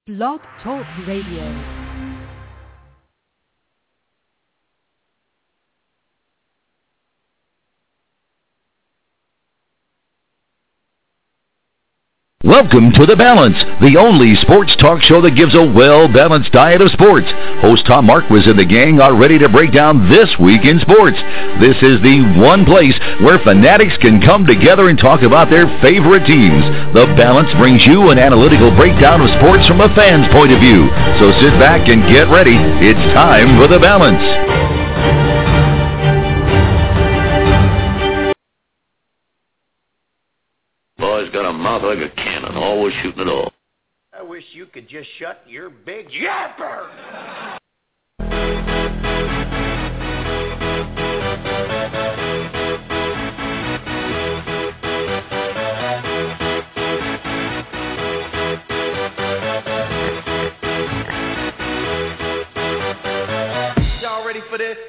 Blog Talk Radio. Welcome to The Balance, the only sports talk show that gives a well-balanced diet of sports. Host Tom Marquis and the gang are ready to break down this week in sports. This is the one place where fanatics can come together and talk about their favorite teams. The Balance brings you an analytical breakdown of sports from a fan's point of view. So sit back and get ready. It's time for The Balance. Boy's got a mouth like a cannon, always shooting it off. I wish you could just shut your big yapper. Y'all ready for this?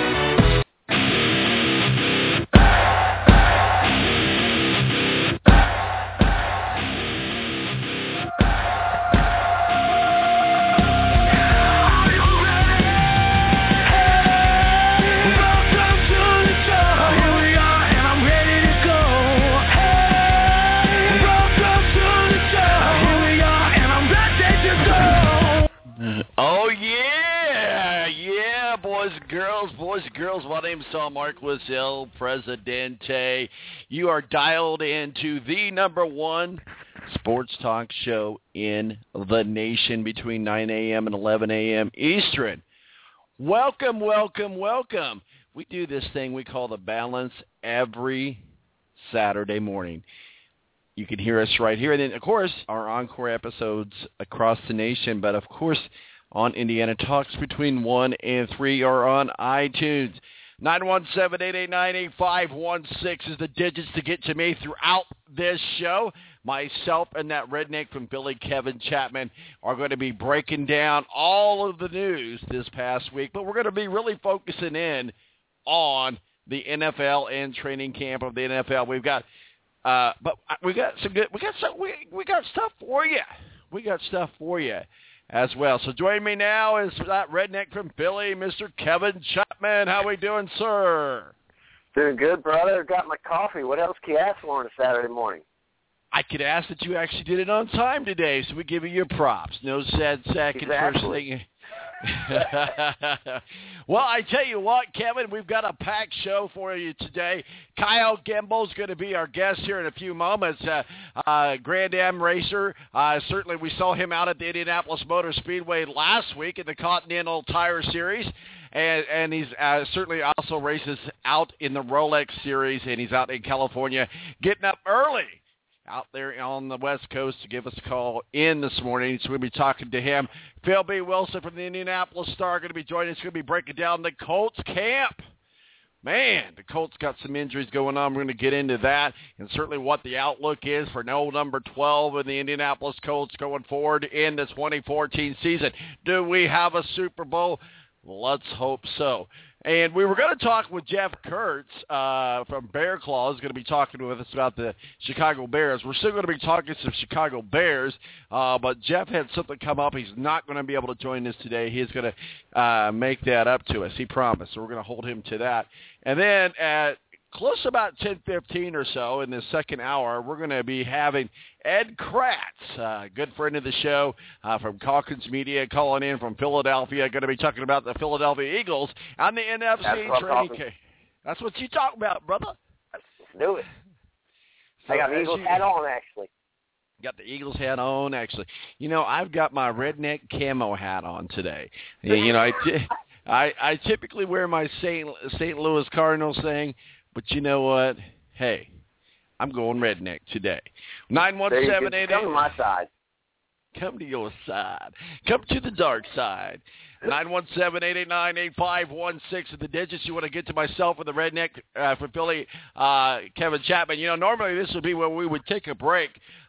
Boys and girls, my name is Tom Marquis, El Presidente. You are dialed into the number one sports talk show in the nation between 9 a.m. and 11 a.m. Eastern. Welcome, welcome, welcome. We do this thing we call The Balance every Saturday morning. You can hear us right here. And then, of course, our encore episodes across the nation, but, of course, on Indiana Talks between 1 and 3 are on iTunes. 917-889-8516 is the digits to get to me throughout this show. Myself and that redneck from Philly, Kevin Chapman, are going to be breaking down all of the news this past week, but we're going to be really focusing in on the NFL and training camp of the NFL. We got stuff for you. We got stuff for you as well. So joining me now is that redneck from Philly, Mr. Kevin Chapman. How we doing, sir? Doing good, brother. Got my coffee. What else can you ask for on a Saturday morning? I could ask that you actually did it on time today, so we give you your props. No sad second first thing. Well, I tell you what, Kevin, we've got a packed show for you today. Kyle Gimbel's going to be our guest here in a few moments. Grand Am racer. Certainly we saw him out at the Indianapolis Motor Speedway last week in the Continental Tire Series. And he's certainly also races out in the Rolex Series, and he's out in California getting up early out there on the West Coast to give us a call in this morning. So we'll be talking to him. Phil B. Wilson from the Indianapolis Star going to be joining us. Going to be breaking down the Colts camp. Man, the Colts got some injuries going on. We're going to get into that and certainly what the outlook is for no number 12 in the Indianapolis Colts going forward in the 2014 season. Do we have a Super Bowl? Let's hope so. And we were going to talk with Jeff Kurtz from Bear Claws, going to be talking with us about the Chicago Bears. We're still going to be talking some Chicago Bears, but Jeff had something come up. He's not going to be able to join us today. He's going to make that up to us. He promised, so we're going to hold him to that. And then at close to about 10:15 or so in the second hour, we're going to be having Ed Kratz, a good friend of the show from Calkins Media, calling in from Philadelphia, going to be talking about the Philadelphia Eagles and the NFC training camp. That's what you talk about, brother. Let's do it. So I got the Eagles hat on, actually. Got the Eagles hat on, actually. You know, I've got my redneck camo hat on today. You know, I typically wear my St. Louis Cardinals thing, but you know what? Hey, I'm going redneck today. 917-888. Come to my side. Come to your side. Come to the dark side. 917-889-8516 are the digits. You want to get to myself with the redneck from Philly, Kevin Chapman. You know, normally this would be where we would take a break,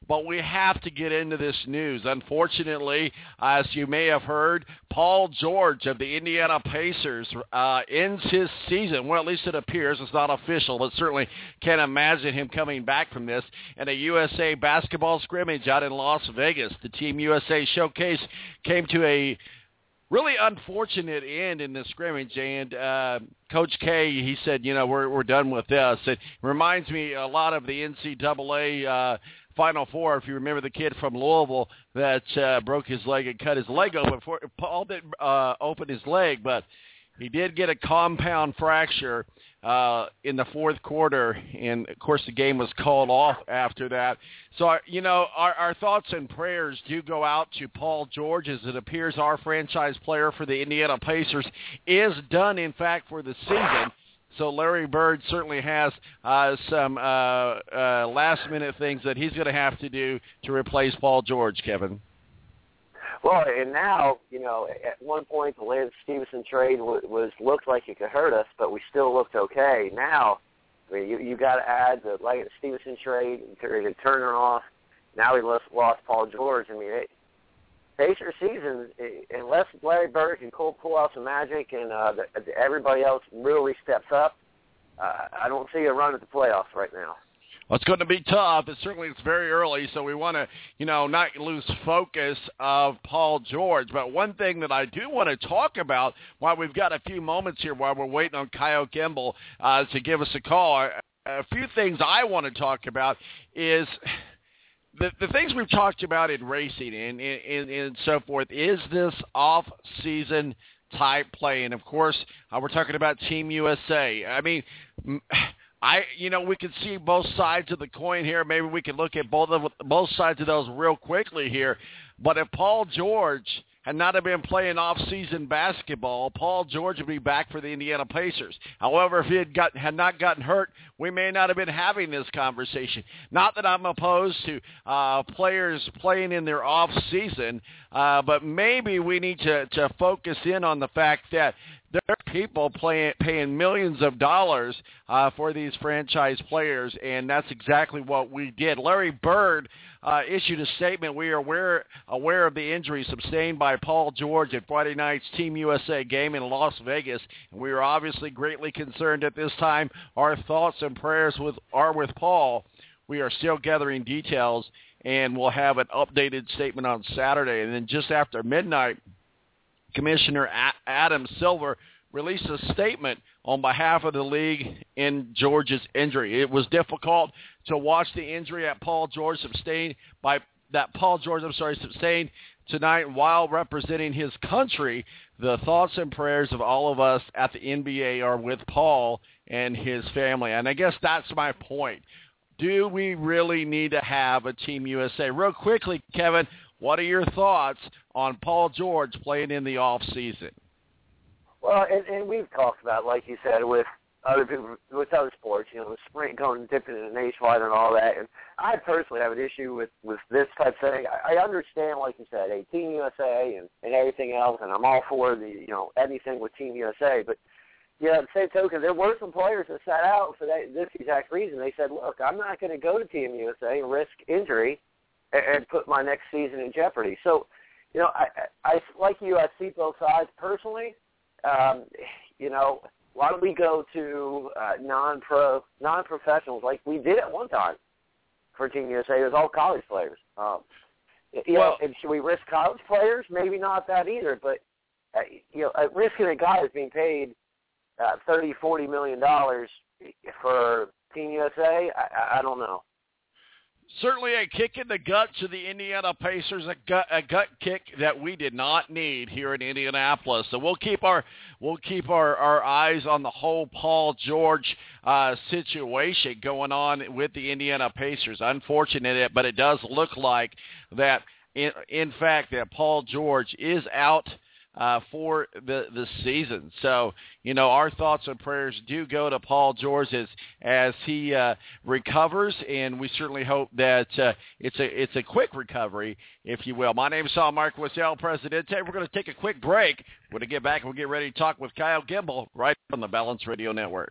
but we have to get into this news. Unfortunately, as you may have heard, Paul George of the Indiana Pacers ends his season. Well, at least it appears. It's not official, but certainly can't imagine him coming back from this in a USA basketball scrimmage out in Las Vegas. The Team USA Showcase came to a really unfortunate end in the scrimmage, and Coach K, he said, we're done with this. It reminds me a lot of the NCAA Final Four, if you remember the kid from Louisville that broke his leg and cut his leg open. Paul didn't open his leg, but he did get a compound fracture in the fourth quarter, and, of course, the game was called off after that. So, our thoughts and prayers do go out to Paul George, as it appears our franchise player for the Indiana Pacers is done, in fact, for the season. So Larry Bird certainly has some last-minute things that he's going to have to do to replace Paul George, Kevin. Well, and now, at one point the Lance Stevenson trade looked like it could hurt us, but we still looked okay. Now, I mean, you got to add the Lance Stevenson trade to Turner off. Now we lost Paul George. I mean, Pacer season, unless Larry Bird can pull out some magic and everybody else really steps up, I don't see a run at the playoffs right now. Well, it's going to be tough. It's very early, so we want to, not lose focus of Paul George. But one thing that I do want to talk about while we've got a few moments here while we're waiting on Kyle Gimbel to give us a call, a few things I want to talk about is the things we've talked about in racing and so forth. Is this off-season type play? And, of course, we're talking about Team USA. I mean, we could see both sides of the coin here. Maybe we could look at both sides of those real quickly here. But if Paul George had not have been playing off-season basketball, Paul George would be back for the Indiana Pacers. However, if he had not gotten hurt, we may not have been having this conversation. Not that I'm opposed to players playing in their off-season, but maybe we need to focus in on the fact that there are people paying millions of dollars for these franchise players, and that's exactly what we did. Larry Bird issued a statement. We are aware of the injury sustained by Paul George at Friday night's Team USA game in Las Vegas, and we are obviously greatly concerned at this time. Our thoughts and prayers are with Paul. We are still gathering details, and we'll have an updated statement on Saturday. And then just after midnight, Commissioner Adam Silver released a statement on behalf of the league in George's injury. It was difficult to watch the injury that Paul George sustained tonight while representing his country. The thoughts and prayers of all of us at the NBA are with Paul and his family. And I guess that's my point. Do we really need to have a Team USA? Real quickly, Kevin, what are your thoughts on Paul George playing in the off-season? Well, and we've talked about, like you said, with other people, with other sports, the spring going dipping in the nationwide and all that. And I personally have an issue with this type of thing. I understand, like you said, Team USA and everything else, and I'm all for anything with Team USA. But at the same token, there were some players that sat out for this exact reason. They said, "Look, I'm not going to go to Team USA and risk injury and put my next season in jeopardy." So, I like you, I see both sides personally. Why don't we go to non-professionals like we did at one time for Team USA? It was all college players. And should we risk college players? Maybe not that either. But risking a guy that's being paid $30, $40 million for Team USA, I don't know. Certainly a kick in the gut to the Indiana Pacers, a gut kick that we did not need here in Indianapolis. So we'll keep our eyes on the whole Paul George situation going on with the Indiana Pacers. Unfortunate, but it does look like that, in fact, that Paul George is out for the season. So, our thoughts and prayers do go to Paul George as he recovers, and we certainly hope that it's a quick recovery, if you will. My name is Sal Marquez, El Presidente. We're going to take a quick break. When we get back, we'll get ready to talk with Kyle Gimbel right on the Balance Radio Network.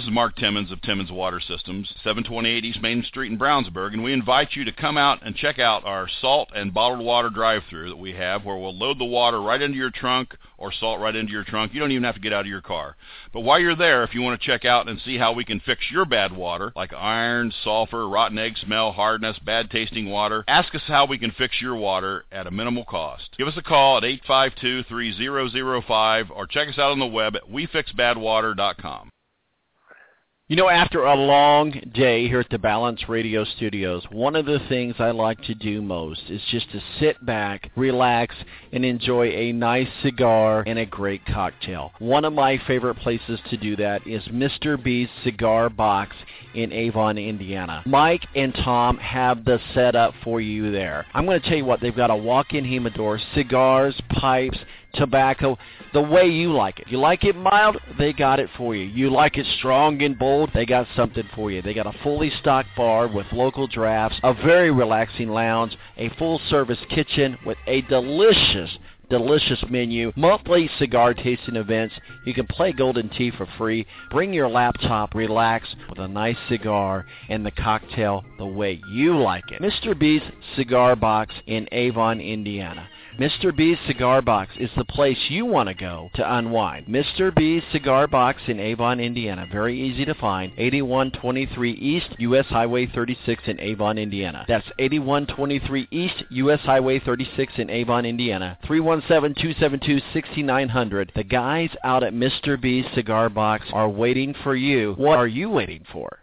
This is Mark Timmons of Timmons Water Systems, 728 East Main Street in Brownsburg, and we invite you to come out and check out our salt and bottled water drive-thru that we have, where we'll load the water right into your trunk or salt right into your trunk. You don't even have to get out of your car. But while you're there, if you want to check out and see how we can fix your bad water, like iron, sulfur, rotten egg smell, hardness, bad tasting water, ask us how we can fix your water at a minimal cost. Give us a call at 852-3005 or check us out on the web at wefixbadwater.com. You know, after a long day here at the Balance Radio Studios, one of the things I like to do most is just to sit back, relax, and enjoy a nice cigar and a great cocktail. One of my favorite places to do that is Mr. B's Cigar Box in Avon, Indiana. Mike and Tom have the setup for you there. I'm going to tell you what, they've got a walk-in humidor, cigars, pipes, tobacco, the way you like it. You like it mild, they got it for you. You like it strong and bold, they got something for you. They got a fully stocked bar with local drafts, a very relaxing lounge, a full-service kitchen with a delicious menu, monthly cigar tasting events. You can play Golden Tee for free. Bring your laptop, relax with a nice cigar and the cocktail the way you like it. Mr. B's Cigar Box in Avon, Indiana. Mr. B's Cigar Box is the place you want to go to unwind. Mr. B's Cigar Box in Avon, Indiana. Very easy to find. 8123 East U.S. Highway 36 in Avon, Indiana. That's 8123 East U.S. Highway 36 in Avon, Indiana. 317-272-6900. The guys out at Mr. B's Cigar Box are waiting for you. What are you waiting for?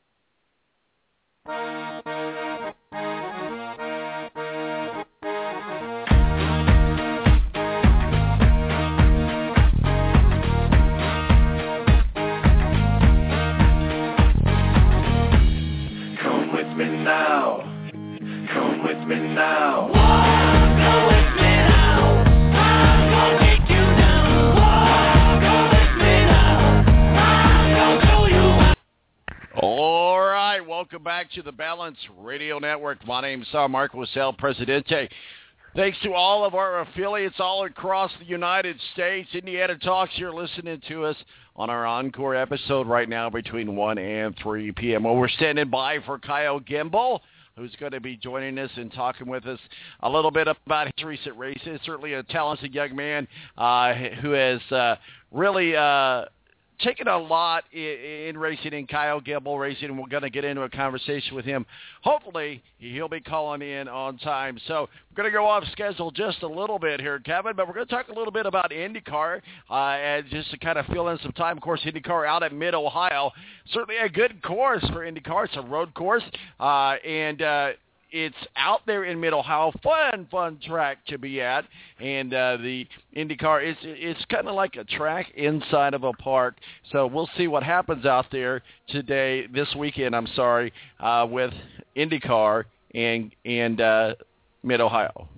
Come with me now. All right, welcome back to the Balance Radio Network. My name is Marquis El Presidente. Thanks to all of our affiliates all across the United States. Indiana Talks, you're listening to us on our encore episode right now between 1 and 3 p.m. Well, we're standing by for Kyle Gimbel, who's going to be joining us and talking with us a little bit about his recent races. Certainly a talented young man who has really taken a lot in racing, in Kyle Gimbel racing, and we're going to get into a conversation with him. Hopefully, he'll be calling in on time. So we're going to go off schedule just a little bit here, Kevin, but we're going to talk a little bit about IndyCar and just to kind of fill in some time. Of course, IndyCar out at Mid-Ohio. Certainly a good course for IndyCar. It's a road course, and it's out there in Mid-Ohio. Fun track to be at. And the IndyCar, it's kind of like a track inside of a park. So we'll see what happens out there this weekend, with IndyCar and Mid-Ohio.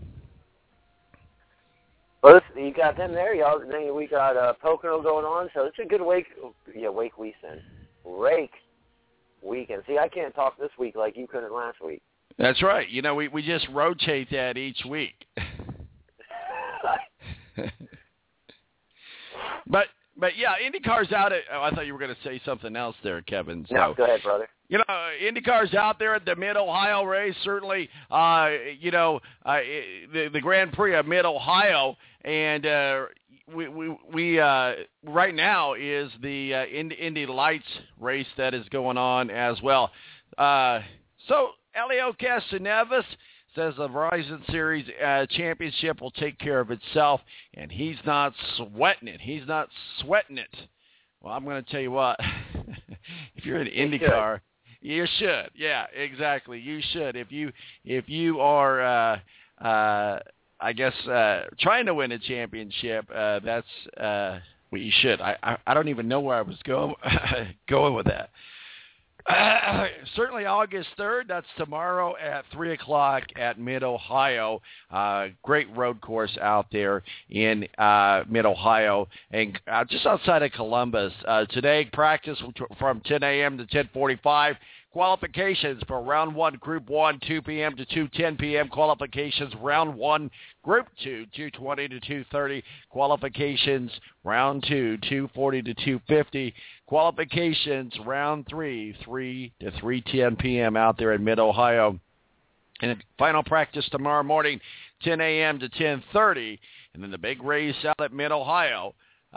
Well, listen, you got them there, y'all. Then we got Pocono going on. So it's a good rake weekend. See, I can't talk this week like you couldn't last week. That's right. You know, we just rotate that each week. But yeah, IndyCar's out at, I thought you were going to say something else there, Kevin. So, no, go ahead, brother. You know, IndyCar's out there at the Mid-Ohio race. Certainly, the Grand Prix of Mid-Ohio, and we right now is the Indy Lights race that is going on as well. So Elio Castroneves says the Verizon Series championship will take care of itself, and he's not sweating it. Well, I'm going to tell you what. If you're an IndyCar, you should. Yeah, exactly. You should. If you are, trying to win a championship, that's what you should. I don't even know where I was going with that. Certainly August 3rd, that's tomorrow at 3 o'clock at Mid-Ohio. Great road course out there in Mid-Ohio and just outside of Columbus. Today, practice from 10 a.m. to 10:45. Qualifications for Round 1, Group 1, 2 p.m. to 2:10 p.m. Qualifications, Round 1, Group 2, 2:20 to 2:30. Qualifications, Round 2, 2:40 to 2:50. Qualifications, Round 3, 3 to 3:10 p.m. out there in Mid-Ohio. And final practice tomorrow morning, 10 a.m. to 10:30. And then the big race out at Mid-Ohio,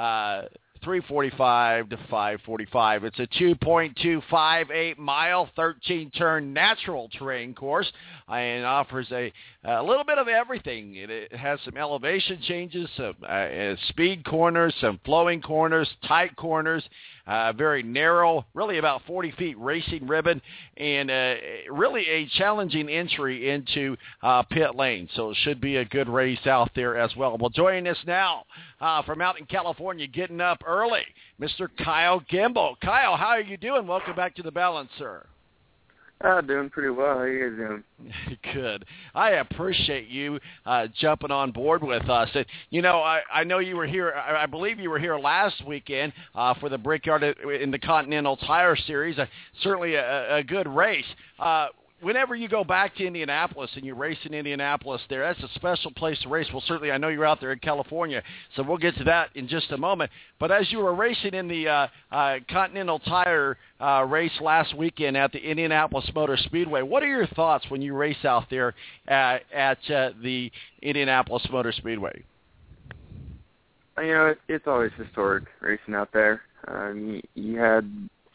3:45 to 5:45. It's a 2.258 mile, 13-turn natural terrain course, and offers a little bit of everything. It has some elevation changes, some speed corners, some flowing corners, tight corners, very narrow, really about 40 feet racing ribbon, and really a challenging entry into pit lane. So it should be a good race out there as well. Well, joining us now from out in California, getting up early, Mr. Kyle Gimbel. Kyle, how are you doing? Welcome back to The Balance, sir. Doing pretty well. How are you guys doing? Good. I appreciate you jumping on board with us. And, you know, I know you were here. I believe you were here last weekend for the Brickyard in the Continental Tire Series. Certainly a good race. Whenever you go back to Indianapolis and you race in Indianapolis there, that's a special place to race. Well, certainly I know you're out there in California, so we'll get to that in just a moment. But as you were racing in the Continental Tire race last weekend at the Indianapolis Motor Speedway, what are your thoughts when you race out there at the Indianapolis Motor Speedway? You know, it's always historic racing out there. You had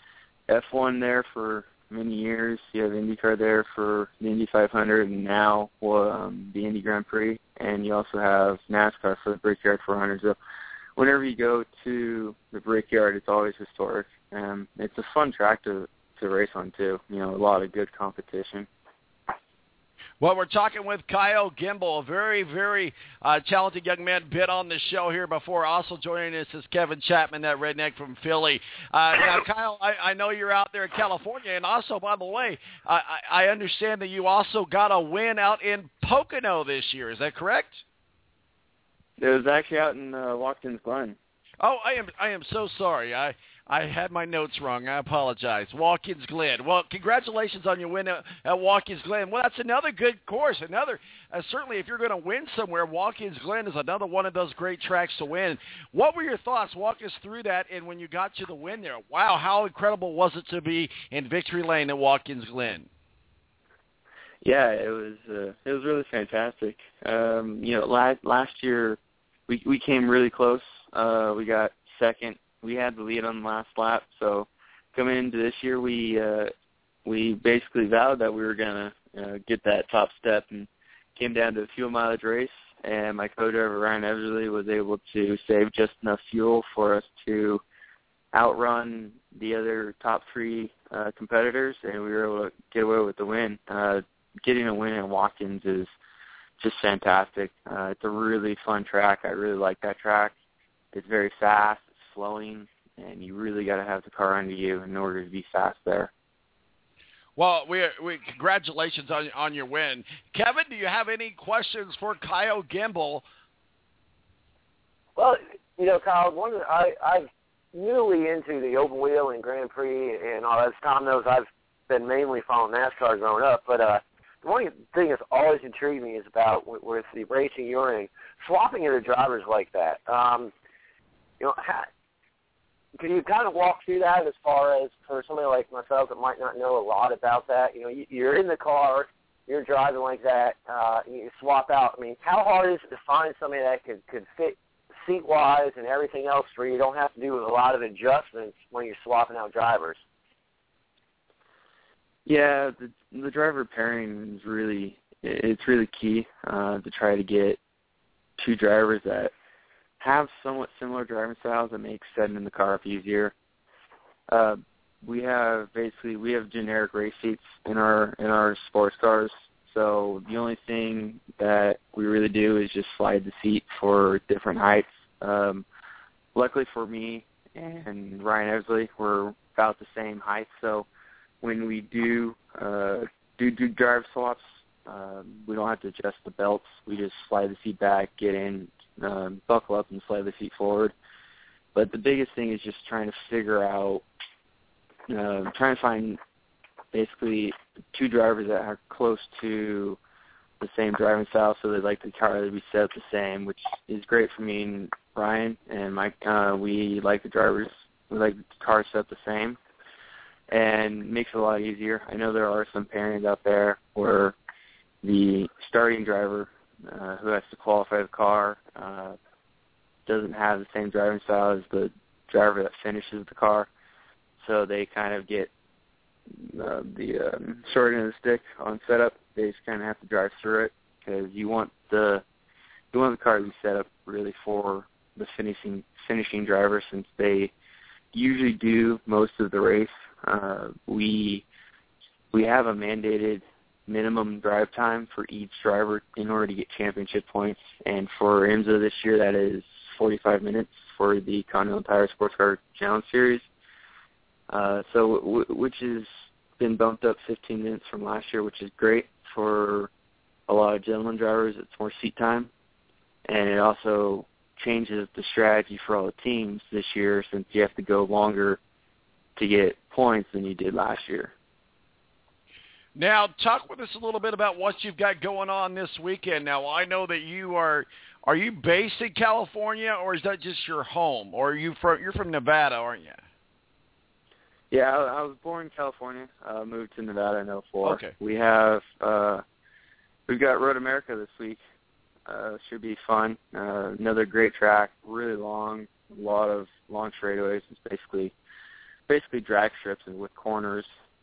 F1 there for many years. You have IndyCar there for the Indy 500, and now the Indy Grand Prix, and you also have NASCAR for the Brickyard 400. So whenever you go to the Brickyard, it's always historic. It's a fun track to race on too. You know, a lot of good competition. Well, we're talking with Kyle Gimbel, a very, very talented young man, been on the show here before. Also joining us is Kevin Chapman, that redneck from Philly. Now, Kyle, I know you're out there in California, and also, by the way, I understand that you also got a win out in Pocono this year. Is that correct? It was actually out in Watkins Glen. Oh, I am so sorry. I had my notes wrong. I apologize. Watkins Glen. Well, congratulations on your win at Watkins Glen. Well, that's another good course. Certainly if you're going to win somewhere, Watkins Glen is another one of those great tracks to win. What were your thoughts? Walk us through that, and when you got to the win there. Wow, how incredible was it to be in victory lane at Watkins Glen? Yeah, it was really fantastic. You know, last year we came really close. We got second. We had the lead on the last lap, so coming into this year, we basically vowed that we were going to get that top step, and came down to a fuel mileage race, and my co-driver, Ryan Eversley, was able to save just enough fuel for us to outrun the other top three competitors, and we were able to get away with the win. Getting a win in Watkins is just fantastic. It's a really fun track. I really like that track. It's very fast. Flowing, and you really got to have the car under you in order to be fast there. Well, we congratulations on your win. Kevin, do you have any questions for Kyle Gimbel? Well, you know, Kyle, I'm newly into the open wheel and Grand Prix and all that. As Tom knows, I've been mainly following NASCAR growing up, but the one thing that's always intrigued me is about with the racing you're in, swapping into drivers like that. You know, can you kind of walk through that as far as for somebody like myself that might not know a lot about that? You know, you're in the car, you're driving like that, you swap out. I mean, how hard is it to find somebody that could fit seat-wise and everything else where you don't have to do a lot of adjustments when you're swapping out drivers? Yeah, the driver pairing is really key to try to get two drivers that have somewhat similar driving styles that make setting in the car up easier. We have generic race seats in our sports cars, so the only thing that we really do is just slide the seat for different heights. Luckily for me and Ryan Eversley, we're about the same height, so when we do drive swaps, we don't have to adjust the belts. We just slide the seat back, get in, buckle up, and slide the seat forward. But the biggest thing is just trying to figure out, trying to find basically two drivers that are close to the same driving style, so they like the car to be set up the same, which is great for me and Brian and Mike. We like the car set up the same, and makes it a lot easier. I know there are some pairings out there where the starting driver who has to qualify the car doesn't have the same driving style as the driver that finishes the car, so they kind of get the short end of the stick on setup. They just kind of have to drive through it because you want the car to be set up really for the finishing driver, since they usually do most of the race. We have a mandated minimum drive time for each driver in order to get championship points, and for IMSA this year that is 45 minutes for the Continental Tire Sports Car Challenge Series. Which has been bumped up 15 minutes from last year, which is great for a lot of gentleman drivers. It's more seat time, and it also changes the strategy for all the teams this year, since you have to go longer to get points than you did last year. Now, talk with us a little bit about what you've got going on this weekend. Now, I know that you're based in California, or is that just your home, or you're from Nevada, aren't you? Yeah, I was born in California. Moved to Nevada in 2004. Okay. We've got Road America this week. Should be fun. Another great track, really long, a lot of long straightaways. It's basically drag strips and with corners.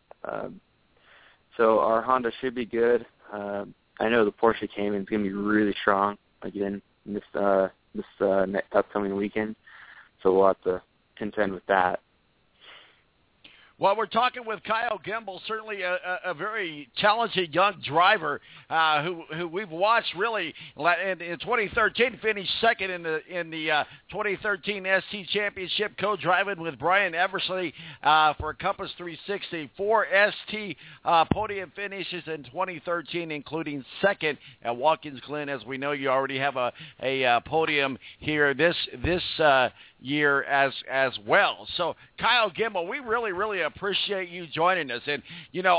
So our Honda should be good. I know the Porsche Cayman is going to be really strong again this upcoming weekend. So we'll have to contend with that. Well, we're talking with Kyle Gimbel, certainly a very talented young driver who we've watched really in 2013 finished second in the 2013 ST Championship, co-driving with Brian Eversley for Compass 360. 4 ST podium finishes in 2013, including second at Watkins Glen. As we know, you already have a podium here this year as well. So, Kyle Gimbel, we really appreciate you joining us. And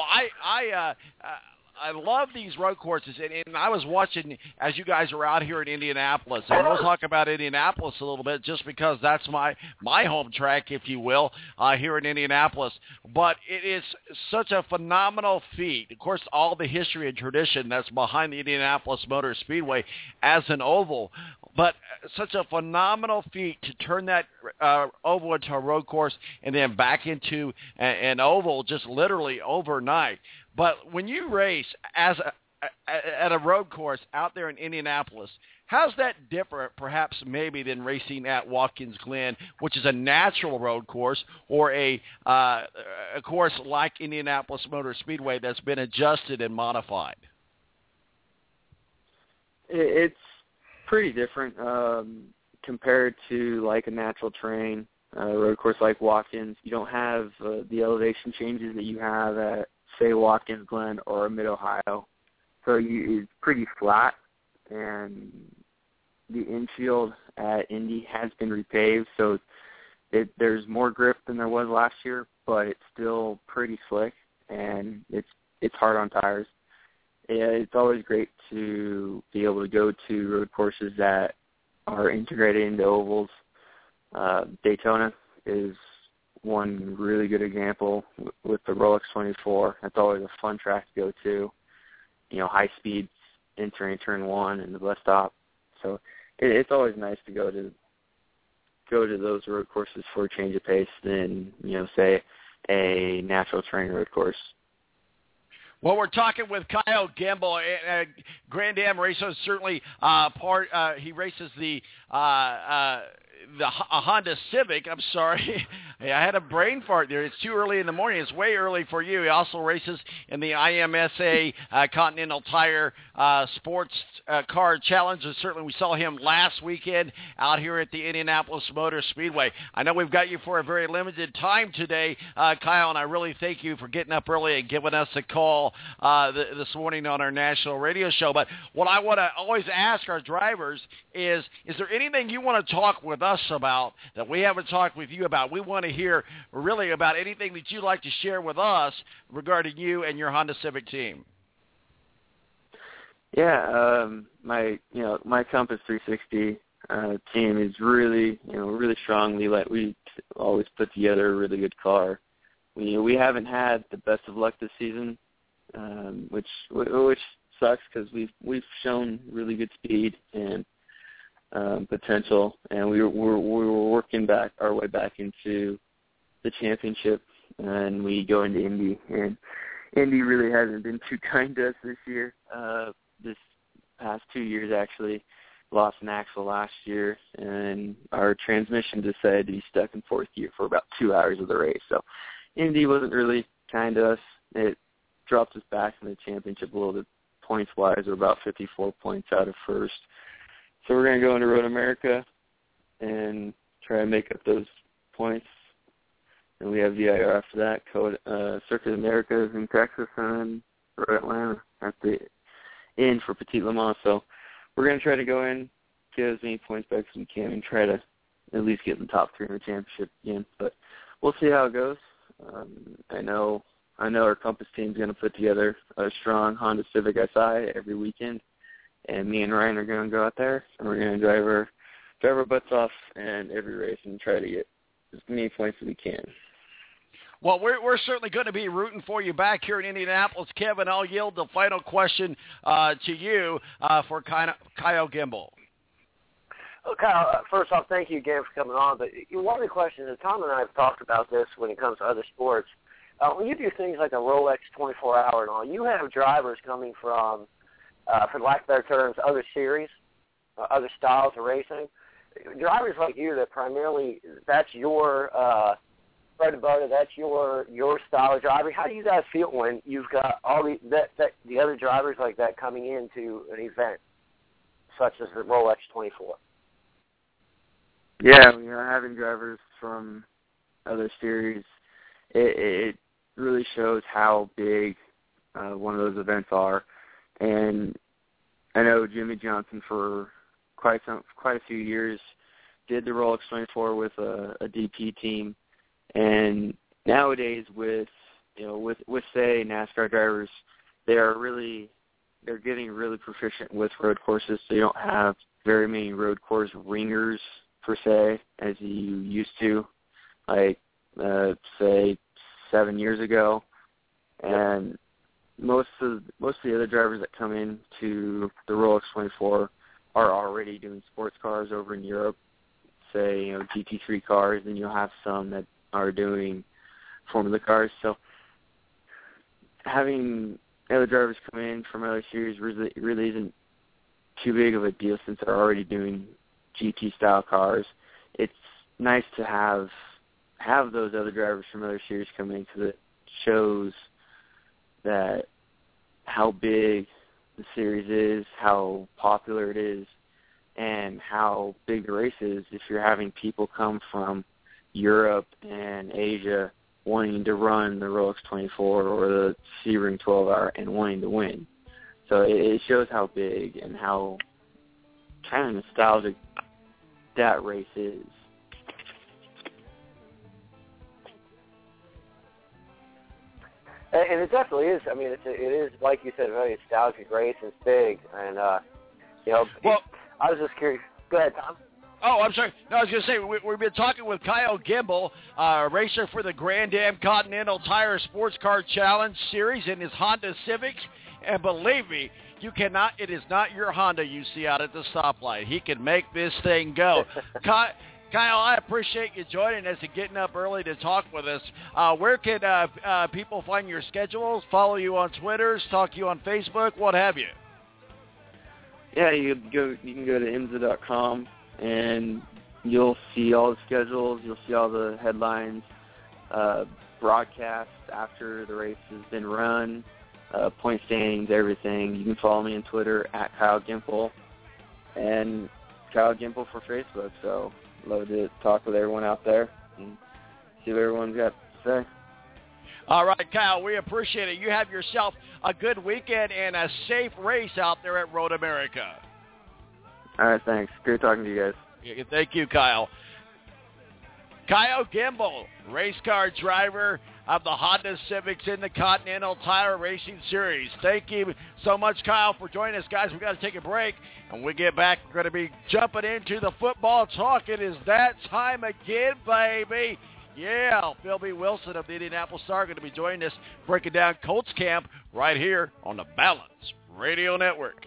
I love these road courses, and I was watching as you guys are out here in Indianapolis, and we'll talk about Indianapolis a little bit just because that's my home track, if you will, here in Indianapolis. But it is such a phenomenal feat. Of course, all the history and tradition that's behind the Indianapolis Motor Speedway as an oval, but such a phenomenal feat to turn that oval into a road course and then back into an oval just literally overnight. But when you race at a road course out there in Indianapolis, how's that different perhaps maybe than racing at Watkins Glen, which is a natural road course, or a course like Indianapolis Motor Speedway that's been adjusted and modified? It's pretty different compared to like a natural terrain road course like Watkins. You don't have the elevation changes that you have at, say, Watkins Glen or Mid-Ohio. So it's pretty flat, and the infield at Indy has been repaved, so there's more grip than there was last year, but it's still pretty slick, and it's hard on tires. It's always great to be able to go to road courses that are integrated into ovals. Daytona is one really good example with the Rolex 24. That's always a fun track to go to. High speed entering turn one and the bus stop. So it's always nice to go to those road courses for a change of pace than say a natural terrain road course. Well, we're talking with Kyle Gimbel. Grand Am Racer is certainly he races the Honda Civic. I'm sorry. I had a brain fart there. It's too early in the morning. It's way early for you. He also races in the IMSA Continental Tire Sports Car Challenge. And certainly we saw him last weekend out here at the Indianapolis Motor Speedway. I know we've got you for a very limited time today, Kyle, and I really thank you for getting up early and giving us a call this morning on our national radio show. But what I want to always ask our drivers is there anything you want to talk with us about that we haven't talked with you about? We want to hear really about anything that you'd like to share with us regarding you and your Honda Civic team. Yeah, my Compass 360 team is really strong. We always put together a really good car. We haven't had the best of luck this season, which sucks because we've shown really good speed and potential, and we were working our way back into the championship, and we go into Indy, and Indy really hasn't been too kind to us this year. This past 2 years, actually, lost an axle last year, and our transmission decided to be stuck in fourth gear for about 2 hours of the race. So Indy wasn't really kind to us. It dropped us back in the championship a little bit points-wise. We're about 54 points out of first. So we're going to go into Road America and try to make up those points. And we have VIR after that. Circuit America is in Texas, and Road Atlanta at the end for Petit Le Mans. So we're going to try to go in, get as many points back as we can, and try to at least get in the top 3 in the championship again. But we'll see how it goes. I know our Compass team is going to put together a strong Honda Civic SI every weekend, and me and Ryan are going to go out there, and we're going to drive our butts off in every race and try to get as many points as we can. Well, we're certainly going to be rooting for you back here in Indianapolis. Kevin, I'll yield the final question to you for Kyle Gimbel. Well, Kyle, first off, thank you again for coming on. But one of the questions, and Tom and I have talked about this when it comes to other sports, when you do things like a Rolex 24-hour and all, you have drivers coming from, for lack of better terms, other series, other styles of racing. Drivers like you that primarily, that's your bread and butter, that's your style of driving. How do you guys feel when you've got all the other drivers like that coming into an event such as the Rolex 24? Yeah, having drivers from other series, it really shows how big one of those events are. And I know Jimmy Johnson for quite a few years did the Rolex 24 with a DP team. And nowadays with say NASCAR drivers, they're getting really proficient with road courses. So you don't have very many road course ringers per se as you used to, like say 7 years ago. And most of the other drivers that come into the Rolex 24 are already doing sports cars over in Europe, say GT3 cars, and you'll have some that are doing Formula cars. So having other drivers come in from other series really isn't too big of a deal since they're already doing GT-style cars. It's nice to have those other drivers from other series come in because it shows that how big the series is, how popular it is, and how big the race is if you're having people come from Europe and Asia wanting to run the Rolex 24 or the Sebring 12-hour and wanting to win. So it shows how big and how kind of nostalgic that race is. And it definitely is. I mean, it is, like you said, a very nostalgic race. It's big. And, well, I was just curious. Go ahead, Tom. Oh, I'm sorry. No, I was going to say, we've been talking with Kyle Gimbel, racer for the Grand Am Continental Tire Sports Car Challenge Series in his Honda Civics. And believe me, it is not your Honda you see out at the stoplight. He can make this thing go. Kyle, I appreciate you joining us and getting up early to talk with us. Where can people find your schedules, follow you on Twitter, talk to you on Facebook, what have you? Yeah, you can go to IMSA.com, and you'll see all the schedules. You'll see all the headlines, broadcasts after the race has been run, point standings, everything. You can follow me on Twitter at Kyle Gimbel, and Kyle Gimbel for Facebook. So love to talk with everyone out there and see what everyone's got to say. All right, Kyle, we appreciate it. You have yourself a good weekend and a safe race out there at Road America. All right, thanks. Great talking to you guys. Thank you, Kyle. Kyle Gimbel, race car driver of the Honda Civics in the Continental Tire Racing Series. Thank you so much, Kyle, for joining us, guys. We've got to take a break. And when we get back, we're going to be jumping into the football talk. It is that time again, baby. Yeah, Phil B. Wilson of the Indianapolis Star going to be joining us, breaking down Colts camp right here on the Balance Radio Network.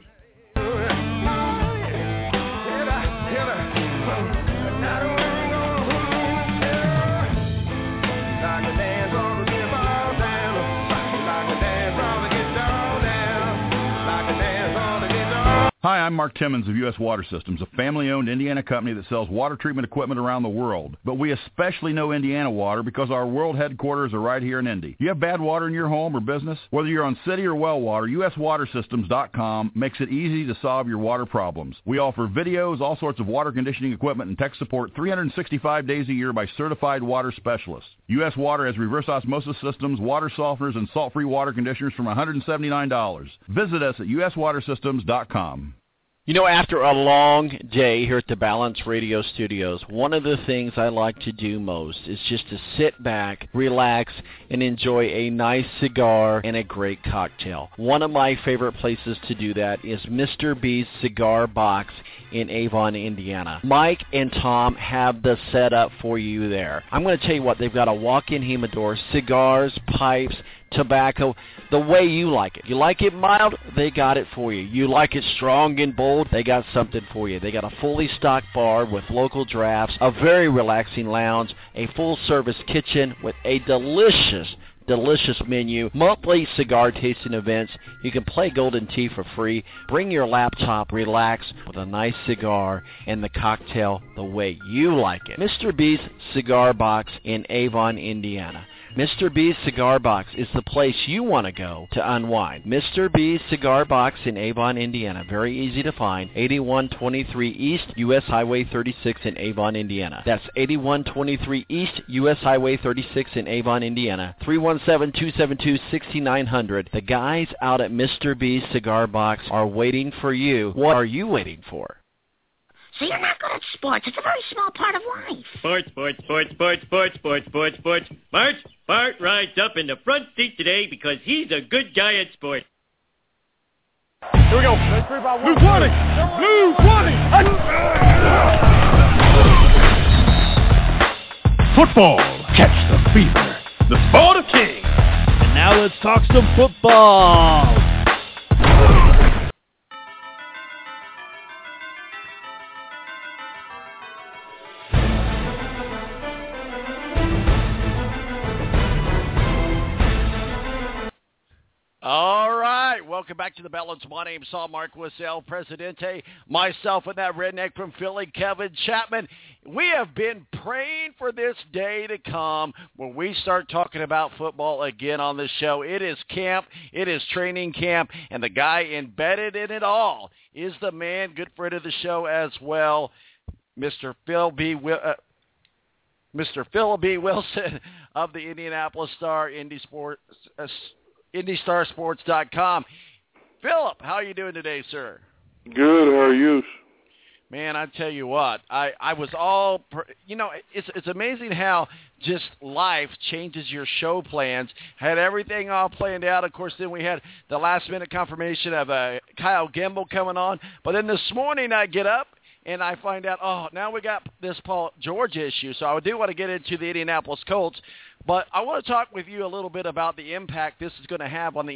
Hi, I'm Mark Timmons of U.S. Water Systems, a family-owned Indiana company that sells water treatment equipment around the world. But we especially know Indiana water because our world headquarters are right here in Indy. You have bad water in your home or business? Whether you're on city or well water, USWaterSystems.com makes it easy to solve your water problems. We offer videos, all sorts of water conditioning equipment, and tech support 365 days a year by certified water specialists. U.S. Water has reverse osmosis systems, water softeners, and salt-free water conditioners from $179. Visit us at USWaterSystems.com. You know, after a long day here at the Balance Radio Studios, one of the things I like to do most is just to sit back, relax, and enjoy a nice cigar and a great cocktail. One of my favorite places to do that is Mr. B's Cigar Box in Avon, Indiana. Mike and Tom have the setup for you there. I'm going to tell you what, they've got a walk-in humidor, cigars, pipes, tobacco, the way you like it. You like it mild, they got it for you. You like it strong and bold, they got something for you. They got a fully stocked bar with local drafts, a very relaxing lounge, a full-service kitchen with a delicious menu, monthly cigar tasting events. You can play Golden Tee for free. Bring your laptop, relax with a nice cigar and the cocktail the way you like it. Mr. B's Cigar Box in Avon, Indiana. Mr. B's Cigar Box is the place you want to go to unwind. Mr. B's Cigar Box in Avon, Indiana. Very easy to find. 8123 East U.S. Highway 36 in Avon, Indiana. That's 8123 East U.S. Highway 36 in Avon, Indiana. 317-272-6900. The guys out at Mr. B's Cigar Box are waiting for you. What are you waiting for? So you're not good at sports. It's a very small part of life. Sports. Bart rides up in the front seat today because he's a good guy at sports. Here we go. Blue 20. Blue 20. Football. Catch the fever. The sport of kings. And now let's talk some football. All right, welcome back to the Balance. My name's Saul Marquis, El Presidente, myself and that redneck from Philly, Kevin Chapman. We have been praying for this day to come when we start talking about football again on this show. It is camp, it is training camp, and the guy embedded in it all is the man, good friend of the show as well, Mr. Phil B. Wilson of the Indianapolis Star, IndyStarSports.com. Philip, how are you doing today, sir? Good. How are you? Man, I tell you what, I was all, it's amazing how just life changes your show plans. Had everything all planned out. Of course, then we had the last-minute confirmation of Kyle Gimbel coming on. But then this morning I get up and I find out, now we got this Paul George issue. So I do want to get into the Indianapolis Colts. But I want to talk with you a little bit about the impact this is going to have on the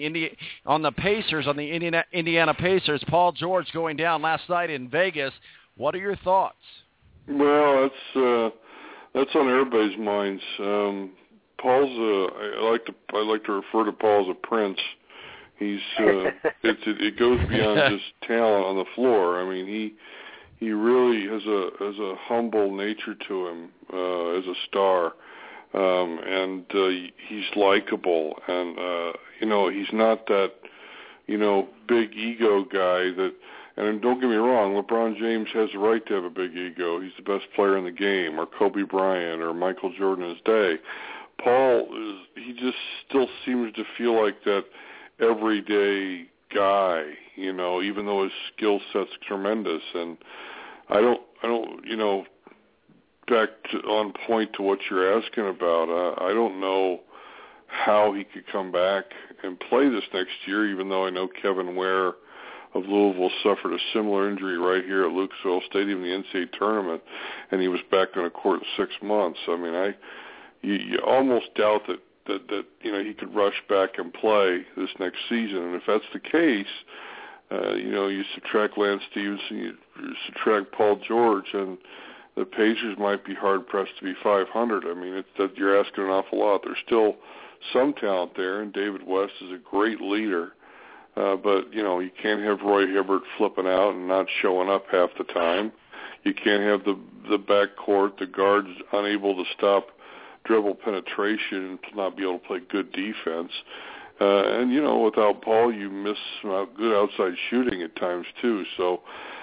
Indiana Pacers. Paul George going down last night in Vegas. What are your thoughts? Well, that's on everybody's minds. Paul's I like to refer to Paul as a prince. He's it goes beyond just talent on the floor. I mean, he really has a humble nature to him as a star. And he's likable, and he's not that big ego guy that. And don't get me wrong, LeBron James has the right to have a big ego. He's the best player in the game, or Kobe Bryant, or Michael Jordan in his day. Paul he just still seems to feel like that everyday guy, even though his skill set's tremendous. And I back on point to what you're asking about. I don't know how he could come back and play this next year, even though I know Kevin Ware of Louisville suffered a similar injury right here at Lucas Oil Stadium in the NCAA tournament, and he was back on the court in 6 months. I mean, you almost doubt that he could rush back and play this next season. And if that's the case, you subtract Lance Stevenson, you subtract Paul George, and the Pacers might be hard-pressed to be 500. I mean, you're asking an awful lot. There's still some talent there, and David West is a great leader. But, you can't have Roy Hibbert flipping out and not showing up half the time. You can't have the backcourt, the guards unable to stop dribble penetration and not be able to play good defense. And, without Paul, you miss some good outside shooting at times, too. So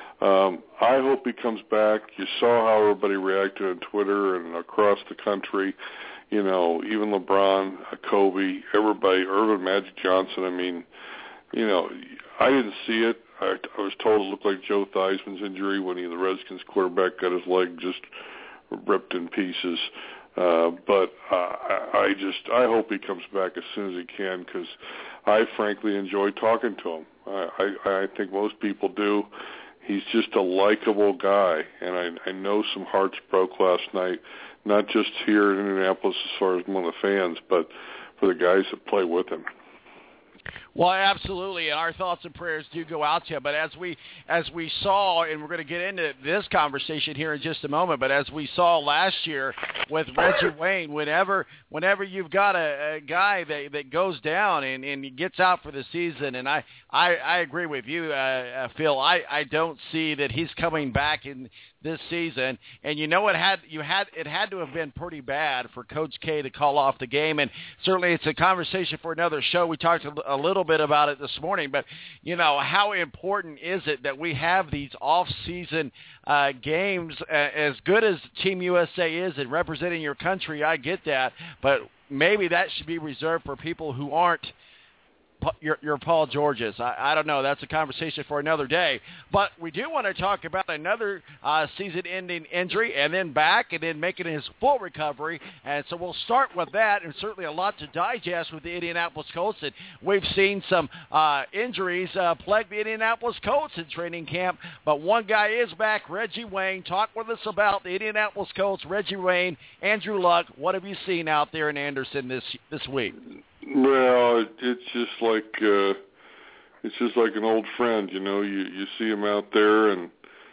I hope he comes back. You saw how everybody reacted on Twitter and across the country. Even LeBron, Kobe, everybody, Irvin Magic Johnson. I mean, I didn't see it. I was told it looked like Joe Theismann's injury when the Redskins quarterback got his leg just ripped in pieces. But I hope he comes back as soon as he can, because I frankly enjoy talking to him. I think most people do. He's just a likable guy, and I know some hearts broke last night, not just here in Indianapolis as far as among the fans, but for the guys that play with him. Well, absolutely, and our thoughts and prayers do go out to you. But as we saw, and we're going to get into this conversation here in just a moment, but as we saw last year with Reggie Wayne, whenever you've got a guy that goes down and he gets out for the season, and I agree with you, Phil. I don't see that he's coming back in this season, and it had to have been pretty bad for Coach K to call off the game, and certainly it's a conversation for another show. We talked a little bit about it this morning, but how important is it that we have these off-season games? As good as Team USA is in representing your country, I get that, but maybe that should be reserved for people who aren't your Paul Georges. I don't know. That's a conversation for another day. But we do want to talk about another season-ending injury, and then back, and then making his full recovery. And so we'll start with that, and certainly a lot to digest with the Indianapolis Colts. And we've seen some injuries plague the Indianapolis Colts in training camp. But one guy is back, Reggie Wayne. Talk with us about the Indianapolis Colts, Reggie Wayne, Andrew Luck. What have you seen out there in Anderson this week? Well, it's just like an old friend, You see him out there, and